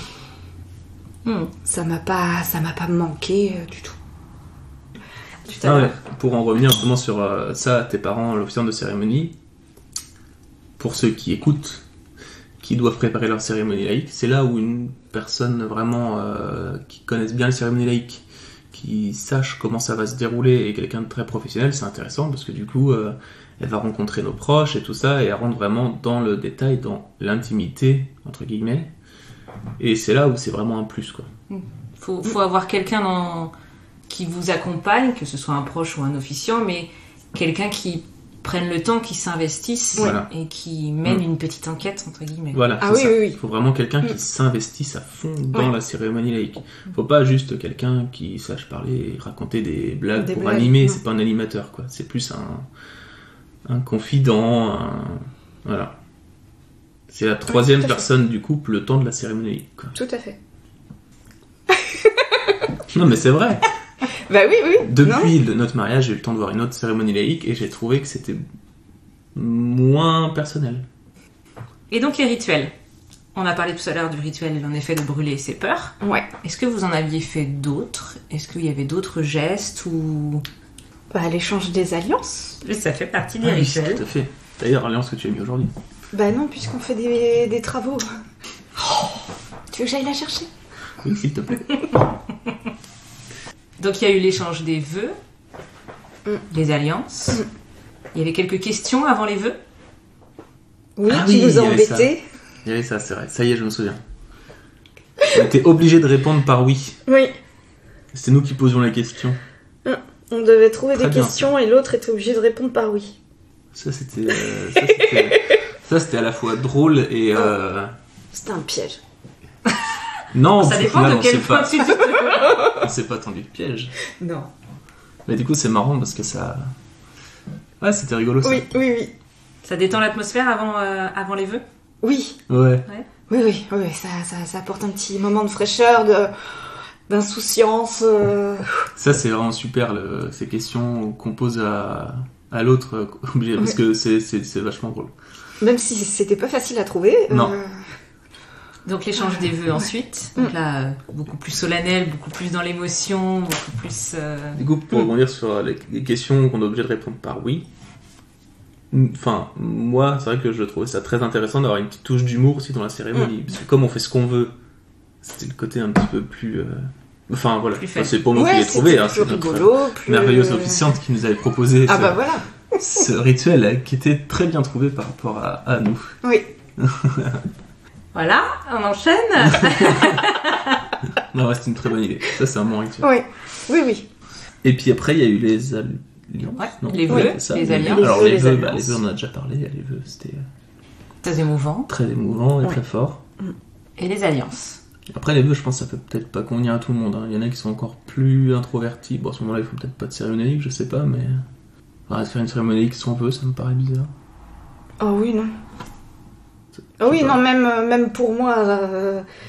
ça m'a pas manqué du tout. Tout à Ah l'heure. ouais, pour en revenir justement sur ça, tes parents, l'officiant de cérémonie, pour ceux qui écoutent, qui doivent préparer leur cérémonie laïque, c'est là où une personne vraiment qui connaisse bien les cérémonies laïques, qui sache comment ça va se dérouler, et quelqu'un de très professionnel, c'est intéressant parce que du coup, elle va rencontrer nos proches et tout ça, et elle rentre vraiment dans le détail, dans l'intimité, entre guillemets, et c'est là où c'est vraiment un plus, quoi. Faut avoir quelqu'un qui vous accompagne, que ce soit un proche ou un officiant, mais quelqu'un qui prenne le temps, qui s'investisse Voilà. et qui mène une petite enquête, entre guillemets. Voilà, Ah c'est oui, ça. oui, oui. Il faut vraiment quelqu'un qui s'investisse à fond dans la cérémonie laïque. Faut pas juste quelqu'un qui sache parler et raconter des blagues Des pour blagues, animer, non. c'est pas un animateur, quoi. C'est plus un confident, voilà. C'est la troisième tout à fait. personne du couple le temps de la cérémonie laïque, quoi. Tout à fait. Non mais c'est vrai. Bah oui, oui. Non. Depuis notre mariage, j'ai eu le temps de voir une autre cérémonie laïque et j'ai trouvé que c'était moins personnel. Et donc les rituels. On a parlé tout à l'heure du rituel, en effet, de brûler ses peurs. Ouais. Est-ce que vous en aviez fait d'autres? Est-ce qu'il y avait d'autres gestes ou... Bah, l'échange des alliances. Ça fait partie des Ah oui, rituels. tout à fait. D'ailleurs, l'alliance que tu as mis aujourd'hui. Bah non, puisqu'on fait des travaux. Tu veux que j'aille la chercher? Oui, s'il te plaît. Donc il y a eu l'échange des vœux, les alliances. Il y avait quelques questions avant les vœux. Oui, Ah tu oui, nous il y as avait embêtés. Il y avait ça, c'est vrai. Ça y est, je me souviens. On était obligés de répondre par oui. Oui. C'est nous qui posions la question. On devait trouver Très des bien, questions et l'autre était obligé de répondre par oui. Ça, c'était à la fois drôle et... C'était un piège. Non, Ça au dépend final, de quel point tu dis. on s'est pas tendu de piège. Non. Mais du coup, c'est marrant parce que ça... Ouais, c'était rigolo, ça. Oui, oui, oui. Ça détend l'atmosphère avant les vœux. Oui, Ouais. oui, oui, oui. Ça apporte un petit moment de fraîcheur, d'insouciance. Ça, c'est vraiment super, ces questions qu'on pose à l'autre, obligé, parce que c'est vachement drôle. Même si c'était pas facile à trouver. Non. Donc l'échange des vœux ensuite. Donc là, beaucoup plus solennel, beaucoup plus dans l'émotion, beaucoup plus... Du coup, pour rebondir sur les questions qu'on est obligé de répondre par oui, enfin, moi, c'est vrai que je trouvais ça très intéressant d'avoir une petite touche d'humour aussi dans la cérémonie, parce que comme on fait ce qu'on veut, c'était le côté un petit peu plus... Enfin, voilà, Plus enfin, c'est pour nous qui Ouais, l'ai trouvé, c'était hein, plus c'est notre rigolo, plus... merveilleuse officiante qui nous avait proposé Ah bah voilà. ce rituel qui était très bien trouvé par rapport à nous. Oui. Voilà, on enchaîne. Non, ouais, c'est une très bonne idée. Ça, c'est un bon rituel. Oui, oui, oui. Et puis après, il y a eu les alliances. Ouais, non les Ouais, vœux, c'est ça, les vœux. alliances. Alors, Les les vœux, vœux, les bah, les alliances. vœux, on en a déjà parlé. Les vœux, c'était Très émouvant. très émouvant et Ouais. très fort. Et les alliances. Après, les vœux, je pense que ça peut peut-être pas convenir à tout le monde. Hein. Il y en a qui sont encore plus introvertis. Bon, à ce moment-là, ils font peut-être pas de cérémonie, je sais pas, mais. Enfin, faire une cérémonie qui sans vœux, ça me paraît bizarre. Oh oui, non. Ah oui, non, même pour moi,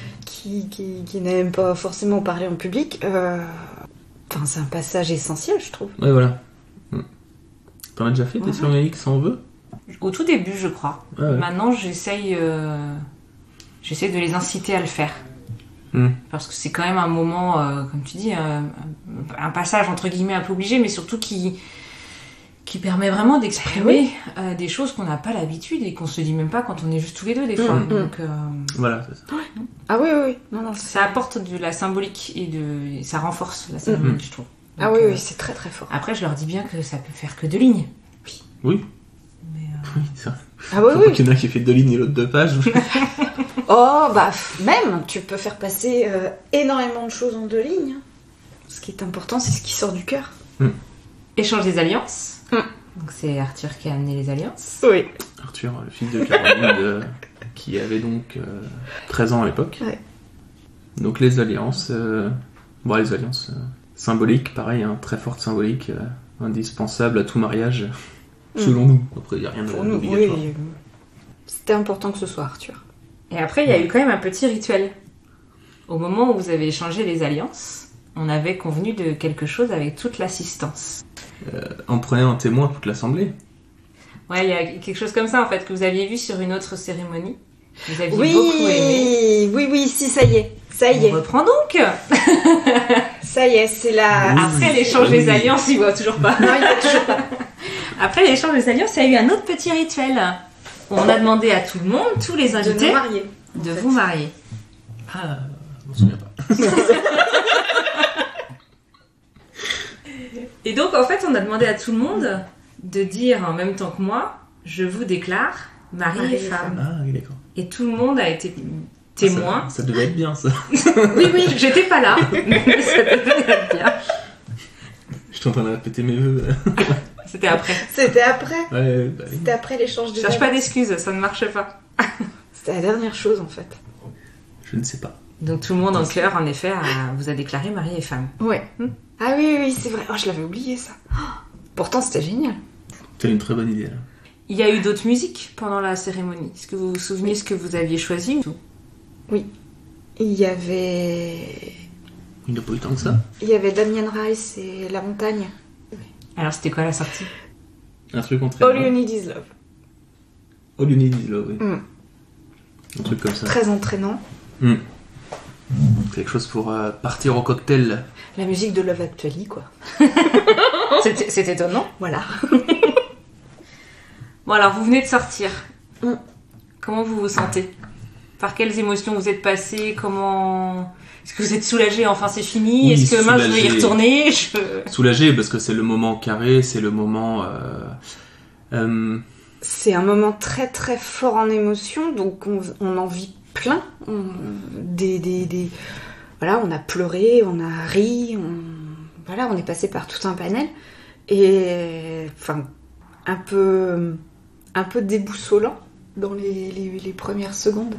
qui n'aiment pas forcément parler en public, c'est un passage essentiel, je trouve. Ouais, voilà. T'en as déjà fait des cérémonies laïques sans vœux? Au tout début, je crois. Ouais. Maintenant, j'essaye de les inciter à le faire. Parce que c'est quand même un moment, comme tu dis, un passage entre guillemets un peu obligé, mais surtout qui permet vraiment d'exprimer des choses qu'on n'a pas l'habitude et qu'on se dit même pas quand on est juste tous les deux des fois. Donc, Voilà, c'est ça. Ah oui. Non, ça apporte de la symbolique et ça renforce la symbolique, je trouve. Donc, oui, c'est très très fort. Après, je leur dis bien que ça peut faire que 2 lignes. Oui. Mais, Oui, c'est vrai. Ah oui, Faut pas qu'il y en a qui fait 2 lignes et l'autre 2 pages. Oh, même, tu peux faire passer énormément de choses en 2 lignes. Ce qui est important, c'est ce qui sort du cœur. Échange des alliances. Donc c'est Arthur qui a amené les alliances. Oui. Arthur, le fils de Caroline, qui avait donc 13 ans à l'époque. Ouais. Donc les alliances, les alliances symboliques, pareil, très forte symbolique, indispensable à tout mariage, selon nous. Après, il n'y a rien Pour nous, d'obligatoire. oui. C'était important que ce soit Arthur. Et après, il y a eu quand même un petit rituel. Au moment où vous avez échangé les alliances, on avait convenu de quelque chose avec toute l'assistance. En prenant en témoin toute l'assemblée. Ouais, il y a quelque chose comme ça, en fait, que vous aviez vu sur une autre cérémonie. Vous aviez beaucoup aimé. Oui, si, ça y est. On reprend donc. Ça y est, c'est la... Oui. Après l'échange des alliances, il voit toujours pas. Non, il va toujours pas. Après l'échange des alliances, il y a eu un autre petit rituel. On a demandé à tout le monde, tous les De invités, nous marier. de vous marier. Ah, je m'en souviens pas. Et donc, en fait, on a demandé à tout le monde de dire en même temps que moi, je vous déclare mari et femme. Ah, oui, d'accord. Et tout le monde a été témoin. Ça devait être bien, ça. Oui, j'étais pas là, mais ça devait être bien. J'étais en train de répéter mes vœux. C'était après. C'était après. Ouais, C'était après l'échange de... Cherche pas d'excuses, ça ne marche pas. C'était la dernière chose, en fait. je ne sais pas. Donc tout le monde en cœur, en effet, vous a déclaré mari et femme. Ouais. Ah oui, c'est vrai. Oh, je l'avais oublié, ça. Pourtant, c'était génial. C'est une très bonne idée, là. Il y a eu d'autres musiques pendant la cérémonie. Est-ce que vous vous souvenez ce que vous aviez choisi? Il y avait Il n'y a pas eu tant que ça. Damien Rice et La Montagne. Alors c'était quoi la sortie? Un truc contre All You Need Is Love. All You Need Is Love, oui. Un truc comme ça. Très entraînant. Quelque chose pour partir au cocktail. La musique de Love Actually, quoi. C'est étonnant. Voilà. Bon alors vous venez de sortir. Comment vous vous sentez? Par quelles émotions vous êtes passé? Comment... Est-ce que vous êtes soulagé? Enfin c'est fini? Oui, Est-ce que mince, je vais y soulagé. retourner? Soulagé parce que c'est le moment carré, c'est le moment... C'est un moment très très fort en émotion, donc on en vit plein. Voilà, on a pleuré, on a ri, on est passé par tout un panel. Et enfin, un peu déboussolant dans les premières secondes.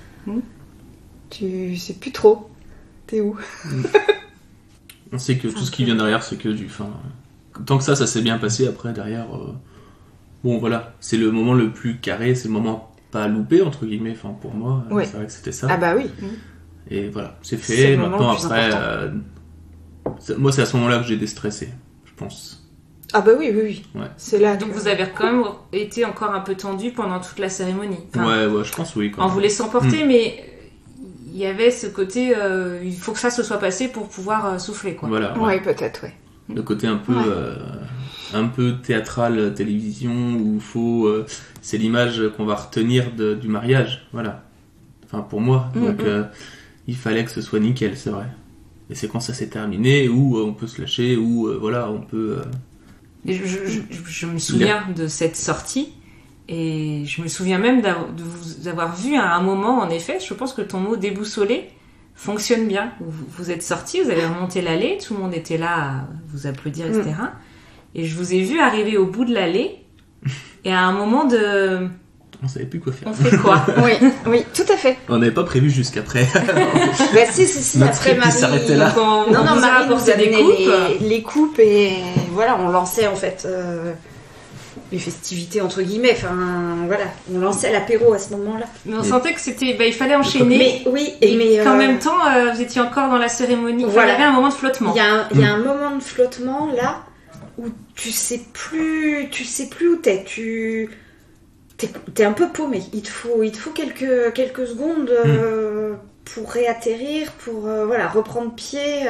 Tu sais plus trop. T'es où? On sait que tout ce qui vient derrière, c'est que du... Enfin, tant que ça s'est bien passé, après, derrière... Bon, voilà, c'est le moment le plus carré, c'est le moment pas loupé, entre guillemets, enfin, pour moi, Ouais. c'est vrai que c'était ça. Ah bah oui. Et voilà, c'est C'est fait. le moment Maintenant, le plus après, important. moi, c'est à ce moment-là que j'ai déstressé, je pense. Ah bah oui. Ouais. C'est là. Donc vous avez quand même été encore un peu tendu pendant toute la cérémonie. Enfin, Ouais, je pense, oui. Quand en même. vous laissant porter, mais il y avait ce côté, il faut que ça se soit passé pour pouvoir souffler, quoi. Voilà, ouais. Ouais, peut-être, ouais. Le côté un peu théâtral, télévision, où faut... c'est l'image qu'on va retenir du mariage, voilà. Enfin, pour moi. Donc, il fallait que ce soit nickel, c'est vrai. Et c'est quand ça s'est terminé, où on peut se lâcher, où, voilà, on peut... Et je me souviens de cette sortie, et je me souviens même de vous avoir vu à un moment, en effet, je pense que ton mot déboussolé fonctionne bien. Vous êtes sortis, vous avez remonté l'allée, tout le monde était là à vous applaudir, etc. Et je vous ai vu arriver au bout de l'allée, et à un moment de... On savait plus quoi faire. On fait quoi? Oui, tout à fait. On n'avait pas prévu jusqu'après. Bah si, Notre après script, il s'arrêtait Marie... là. Donc, Non, on vous a Marie nous apporté a des donné coupes. les coupes et voilà, on lançait en fait les festivités entre guillemets. Enfin voilà, on lançait l'apéro à ce moment-là. Mais on sentait que c'était, il fallait enchaîner. Mais oui, et qu'en même temps, vous étiez encore dans la cérémonie. Enfin, Voilà. il y avait un moment de flottement. Il y a un moment de flottement là où tu sais plus où t'es. T'es un peu paumé. Il te faut quelques secondes pour réatterrir, pour reprendre pied.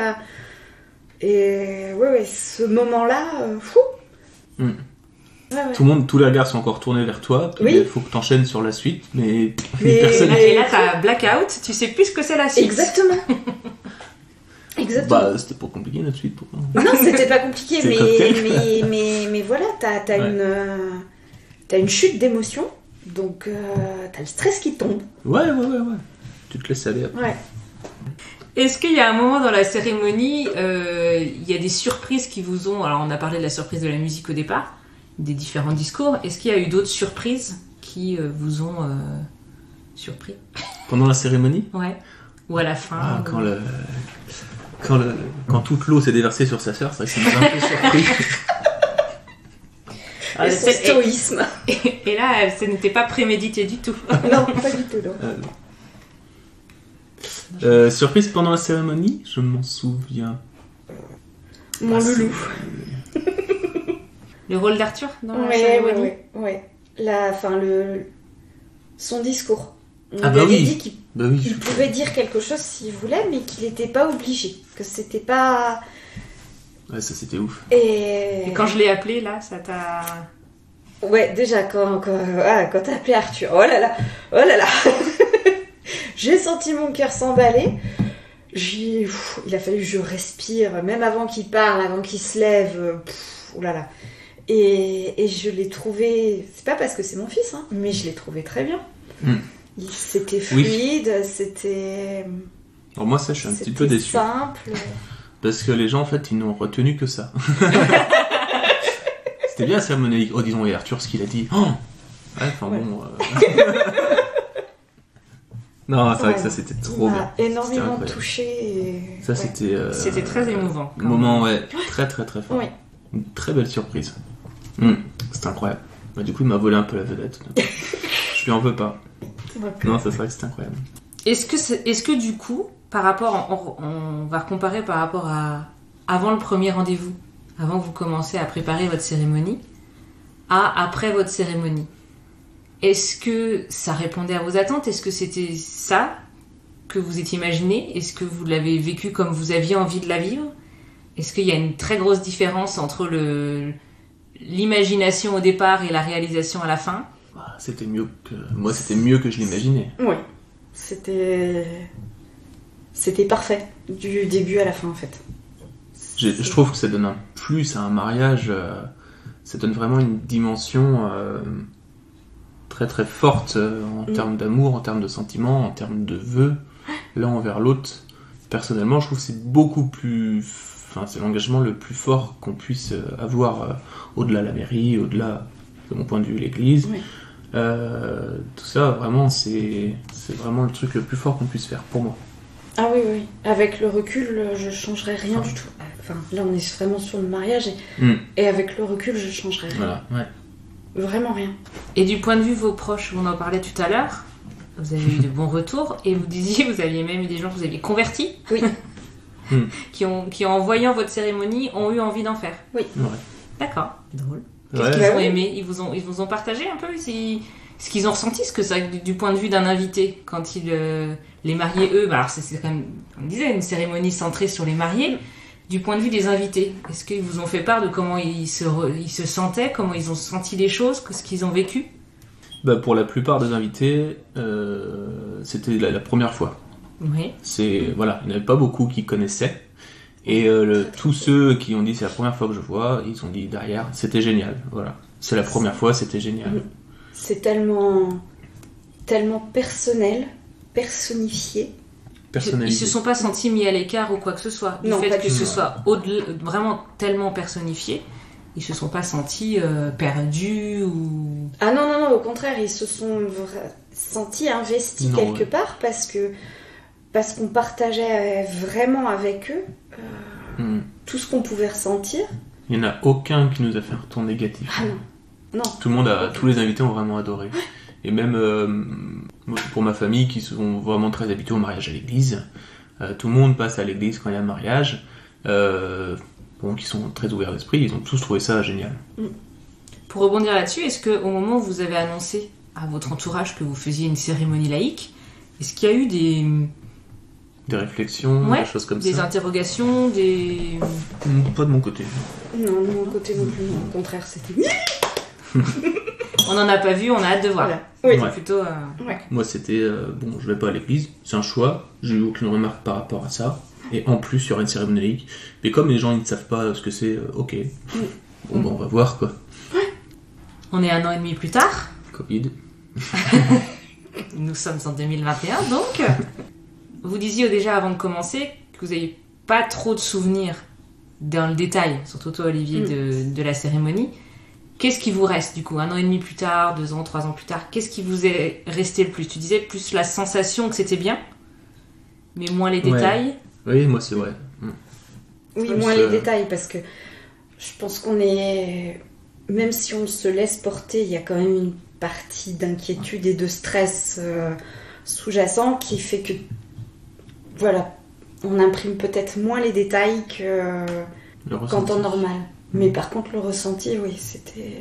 Et ouais, ce moment-là, fou. Mm. Ouais. Tous les regards sont encore tournés vers toi. Puis il faut que t'enchaînes sur la suite, mais personne. Et là, t'as blackout. Tu sais plus ce que c'est la suite. Exactement. Exactement. C'était pas compliqué notre suite pourtant. Non, c'était pas compliqué, C'est cocktail. mais voilà, t'as une chute d'émotion, donc t'as le stress qui tombe. Ouais. Tu te laisses aller après. Ouais. Est-ce qu'il y a un moment dans la cérémonie, il y a des surprises qui vous ont... Alors, on a parlé de la surprise de la musique au départ, des différents discours. Est-ce qu'il y a eu d'autres surprises qui vous ont surpris? Pendant la cérémonie? Ouais. Ou à la fin? Quand toute l'eau s'est déversée sur sa sœur, c'est vrai que ça m'a un peu surpris. Et son stoïsme. Et là, ce n'était pas prémédité du tout. Non, pas du tout, non. Surprise pendant la cérémonie, je m'en souviens. Mon loulou. Le rôle d'Arthur dans la cérémonie? Ouais. Son discours. On Ah lui bah avait oui. dit qu'il pouvait dire quelque chose s'il voulait, mais qu'il n'était pas obligé. Que c'était pas... Ouais, ça c'était ouf. Et quand je l'ai appelé, là, ça t'a... Ouais, déjà, quand t'as appelé Arthur, oh là là j'ai senti mon cœur s'emballer. Il a fallu que je respire, même avant qu'il parle, avant qu'il se lève. Oh là là. Et je l'ai trouvé, c'est pas parce que c'est mon fils, hein, mais je l'ai trouvé très bien. C'était fluide, c'était... Alors moi ça, je suis un petit peu déçu. Simple. Parce que les gens, en fait, ils n'ont retenu que ça. C'était bien la cérémonie. Oh, disons, et Arthur, ce qu'il a dit. Oh ouais, enfin bon... Non, c'est vrai que ça, c'était trop bien. Énormément touché. Et... Ça, c'était... C'était très émouvant. Moment, très très très fort. Oui. Une très belle surprise. C'était incroyable. Bah, du coup, il m'a volé un peu la vedette. Je lui en veux pas. Non, c'est vrai que c'était incroyable. Est-ce que du coup, par rapport, on va comparer par rapport à avant le premier rendez-vous, avant que vous commencez à préparer votre cérémonie, à après votre cérémonie. Est-ce que ça répondait à vos attentes? Est-ce que c'était ça que vous étiez imaginé? Est-ce que vous l'avez vécu comme vous aviez envie de la vivre? Est-ce qu'il y a une très grosse différence entre l'imagination au départ et la réalisation à la fin? C'était mieux que je l'imaginais. Oui, c'était parfait du début à la fin en fait. Je trouve que ça donne un plus à un mariage. Ça donne vraiment une dimension très très forte en termes d'amour, en termes de sentiments, en termes de vœux l'un envers l'autre. Personnellement, je trouve que c'est beaucoup plus... Enfin, c'est l'engagement le plus fort qu'on puisse avoir au-delà de la mairie, au-delà, de mon point de vue, l'église. Oui. Tout ça, vraiment, c'est vraiment le truc le plus fort qu'on puisse faire pour moi. Ah oui. Avec le recul, je changerais rien du tout. Enfin, là, on est vraiment sur le mariage et avec le recul, je changerais rien. Voilà, ouais. Vraiment rien. Et du point de vue de vos proches, on en parlait tout à l'heure, vous avez eu de bons retours et vous disiez, vous aviez même eu des gens que vous aviez convertis. Oui. qui en voyant votre cérémonie, ont eu envie d'en faire. Oui. Ouais. D'accord, drôle. Ouais. Qu'est-ce qu'ils ont aimé? Ils vous ont partagé un peu ce qu'ils ont ressenti, ce que ça, du point de vue d'un invité, quand les mariés, eux, alors c'est quand même, comme on disait, une cérémonie centrée sur les mariés. Du point de vue des invités, est-ce qu'ils vous ont fait part de comment ils se sentaient, comment ils ont senti les choses, ce qu'ils ont vécu? Pour la plupart des invités, c'était la première fois. Oui. Il n'y en avait pas beaucoup qui connaissaient. Et tous ceux qui ont dit c'est la première fois que je vois, ils ont dit derrière, c'était génial. Voilà. C'est la première fois, c'était génial. C'est tellement personnel, personnifié. Ils se sont pas sentis mis à l'écart ou quoi que ce soit. Du fait que ce soit vraiment tellement personnifié, ils se sont pas sentis perdus ou... Ah non, au contraire, ils se sont sentis investis quelque part parce qu'on partageait vraiment avec eux tout ce qu'on pouvait ressentir. Il n'y en a aucun qui nous a fait un retour négatif. Ah non. Non. Tous les invités ont vraiment adoré. Et même pour ma famille, qui sont vraiment très habitués au mariage à l'église, tout le monde passe à l'église quand il y a un mariage. Qui sont très ouverts d'esprit, ils ont tous trouvé ça génial. Pour rebondir là-dessus, est-ce qu'au moment où vous avez annoncé à votre entourage que vous faisiez une cérémonie laïque, est-ce qu'il y a eu des réflexions, des choses comme ça? Des interrogations, des... Pas de mon côté. Non, de mon côté non plus. Au contraire, c'était... On n'en a pas vu, on a hâte de voir. Voilà. Oui, Ouais. plutôt... Moi, c'était... je vais pas à l'église, c'est un choix. J'ai eu aucune remarque par rapport à ça. Et en plus, il y aura une cérémonie laïque. Mais comme les gens ils ne savent pas ce que c'est, ok. Bon, on va voir, quoi. On est 1 an et demi plus tard. Covid. Nous sommes en 2021, donc... Vous disiez déjà avant de commencer que vous n'aviez pas trop de souvenirs dans le détail, surtout toi Olivier, de la cérémonie. Qu'est-ce qui vous reste du coup, 1 an et demi plus tard, 2 ans, 3 ans plus tard? Qu'est-ce qui vous est resté le plus? Tu disais plus la sensation que c'était bien, mais moins les détails. Oui, moi c'est vrai. Oui, Comme moins ça. les détails, parce que je pense qu'on est... Même si on se laisse porter, il y a quand même une partie d'inquiétude et de stress sous-jacent qui fait que, voilà, on imprime peut-être moins les détails que qu'en temps normal. Mais par contre, le ressenti, oui, c'était...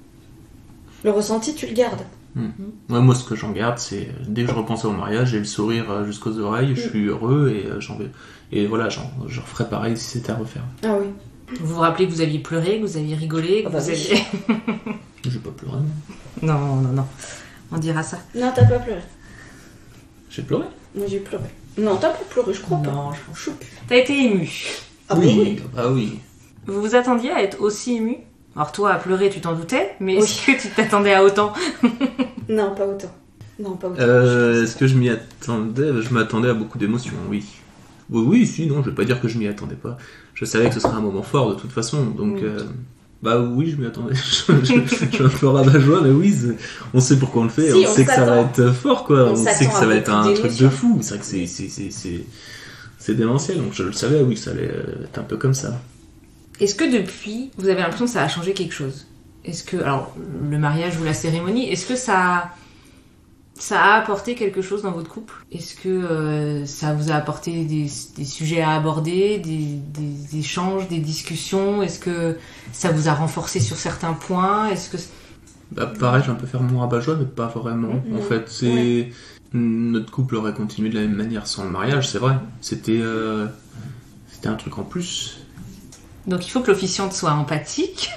Le ressenti, tu le gardes. Ouais, moi, ce que j'en garde, c'est dès que je repense au mariage, j'ai le sourire jusqu'aux oreilles, je suis heureux et voilà, je referais pareil si c'était à refaire. Ah oui. Vous vous rappelez que vous aviez pleuré, que vous aviez rigolé, que Ah bah vous oui. aviez... J'ai pas pleuré. Non. On dira ça. Non, t'as pas pleuré. J'ai pleuré. Moi, j'ai pleuré. Non, t'as pas pleuré, je crois pas. Non, je pense. T'as été ému. Ah oui, bah oui. Vous vous attendiez à être aussi ému? Alors toi, à pleurer, tu t'en doutais, mais est-ce que tu t'attendais à autant? Non, pas autant. Non, pas autant. Est-ce que je m'y attendais? Je m'attendais à beaucoup d'émotions, oui. Oui, si, non, je vais pas dire que je m'y attendais pas. Je savais que ce serait un moment fort de toute façon, donc... Bah oui, je m'y attendais. je suis un peu rabat-joie, mais oui, on sait pourquoi on le fait, Si, on sait que ça va s'attend. être fort, quoi. On On sait s'attend que ça à va être un beaucoup truc de d'émotions. fou. C'est vrai que c'est démentiel, donc je le savais, oui, que ça allait être un peu comme ça. Est-ce que depuis, vous avez l'impression que ça a changé quelque chose? Est-ce que, alors, le mariage ou la cérémonie, est-ce que ça a apporté quelque chose dans votre couple? Est-ce que ça vous a apporté des sujets à aborder, des échanges, des discussions? Est-ce que ça vous a renforcé sur certains points? Est-ce que... Bah pareil, je vais un peu faire mon rabat-joie, mais pas vraiment. En fait, c'est... Notre couple aurait continué de la même manière sans le mariage, c'est vrai. C'était un truc en plus. Donc il faut que l'officiante soit empathique.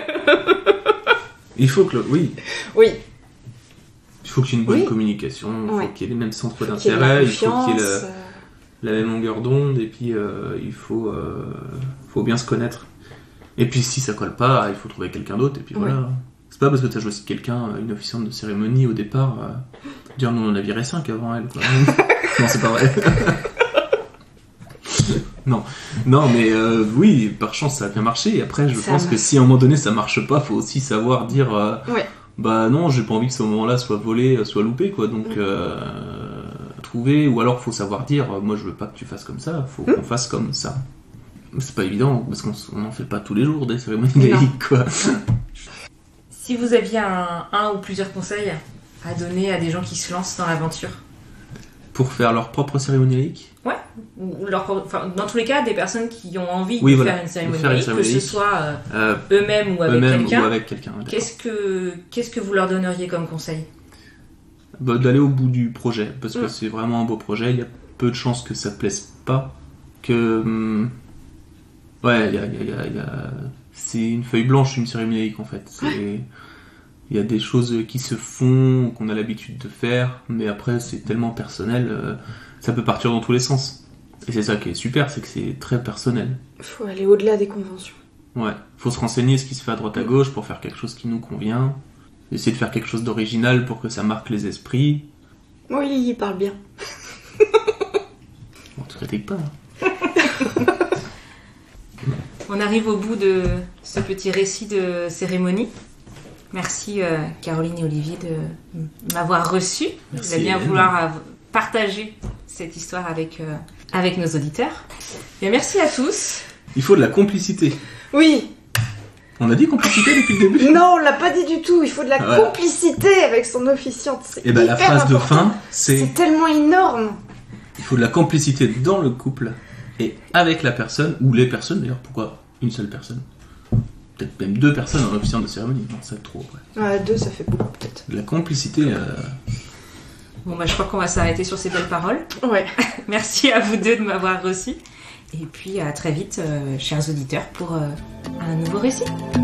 Il faut que... Oui. Oui. Il faut qu'il y ait une bonne Oui. communication, il faut Ouais. qu'il y ait les mêmes centres Qu'il y ait de la d'intérêt, il faut qu'il y ait confiance, la même longueur d'onde, et puis il faut bien se connaître. Et puis si ça colle pas, il faut trouver quelqu'un d'autre, et puis voilà. C'est pas parce que tu as choisi quelqu'un, une officiante de cérémonie au départ, dire nous on en a viré 5 avant elle, quoi. Non, c'est pas vrai. Non, mais oui, par chance ça a bien marché, et après je Ça pense que marche. si à un moment donné ça marche pas, faut aussi savoir dire... Ouais. Bah non, j'ai pas envie que ce moment-là soit volé, soit loupé, quoi. Donc, trouver, ou alors faut savoir dire, moi je veux pas que tu fasses comme ça, faut qu'on fasse comme ça. C'est pas évident, parce qu'on en fait pas tous les jours des cérémonies Non. laïques, quoi. Si vous aviez un ou plusieurs conseils à donner à des gens qui se lancent dans l'aventure, Pour faire leur propre cérémonie laïque. ou enfin, dans tous les cas, des personnes qui ont envie Oui, de voilà, faire une cérémonie de faire une laïque, que cérémonie ce soit eux-mêmes ou Eux-mêmes avec ou avec quelqu'un. d'accord. qu'est-ce que vous leur donneriez comme conseil? Bah, d'aller au bout du projet, parce que Mm. c'est vraiment un beau projet, il y a peu de chances que ça plaise pas, que... ouais, il y a... C'est une feuille blanche, une cérémonie laïque, en fait. Il y a des choses qui se font, qu'on a l'habitude de faire, mais après, c'est tellement personnel, ça peut partir dans tous les sens. Et c'est ça qui est super, c'est que c'est très personnel. Faut aller au-delà des conventions. Ouais, faut se renseigner ce qui se fait à droite à gauche pour faire quelque chose qui nous convient, essayer de faire quelque chose d'original pour que ça marque les esprits. Oui, il parle bien. On te critique pas, hein. On arrive au bout de ce petit récit de cérémonie. Merci Caroline et Olivier de m'avoir reçu, Merci, de bien Hélène. vouloir partager cette histoire avec nos auditeurs. Bien, merci à tous. Il faut de la complicité. Oui. On a dit complicité depuis le début. Non, on l'a pas dit du tout. Il faut de la Voilà. complicité avec son officiante. C'est Et ben la hyper phrase de important. fin, C'est c'est tellement énorme. il faut de la complicité dans le couple et avec la personne, ou les personnes d'ailleurs, pourquoi une seule personne? Peut-être même 2 personnes en officiant de cérémonie, non, ça trop. Ouais. 2, ça fait beaucoup peut-être. De la complicité, Bon, bah, je crois qu'on va s'arrêter sur ces belles paroles. Ouais. Merci à vous deux de m'avoir reçu. Et puis à très vite, chers auditeurs, pour un nouveau récit.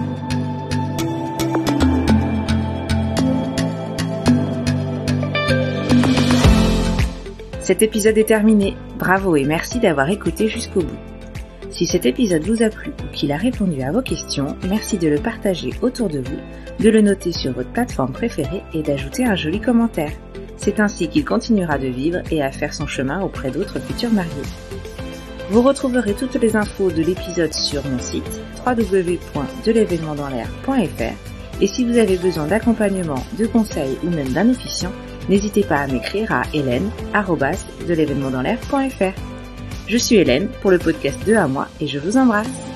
Cet épisode est terminé. Bravo et merci d'avoir écouté jusqu'au bout. Si cet épisode vous a plu ou qu'il a répondu à vos questions, merci de le partager autour de vous, de le noter sur votre plateforme préférée et d'ajouter un joli commentaire. C'est ainsi qu'il continuera de vivre et à faire son chemin auprès d'autres futurs mariés. Vous retrouverez toutes les infos de l'épisode sur mon site www.delevénementdanslair.fr et si vous avez besoin d'accompagnement, de conseils ou même d'un officiant, n'hésitez pas à m'écrire à hélène@delevénementdanslair.fr. Je suis Hélène pour le podcast 2 à moi et je vous embrasse.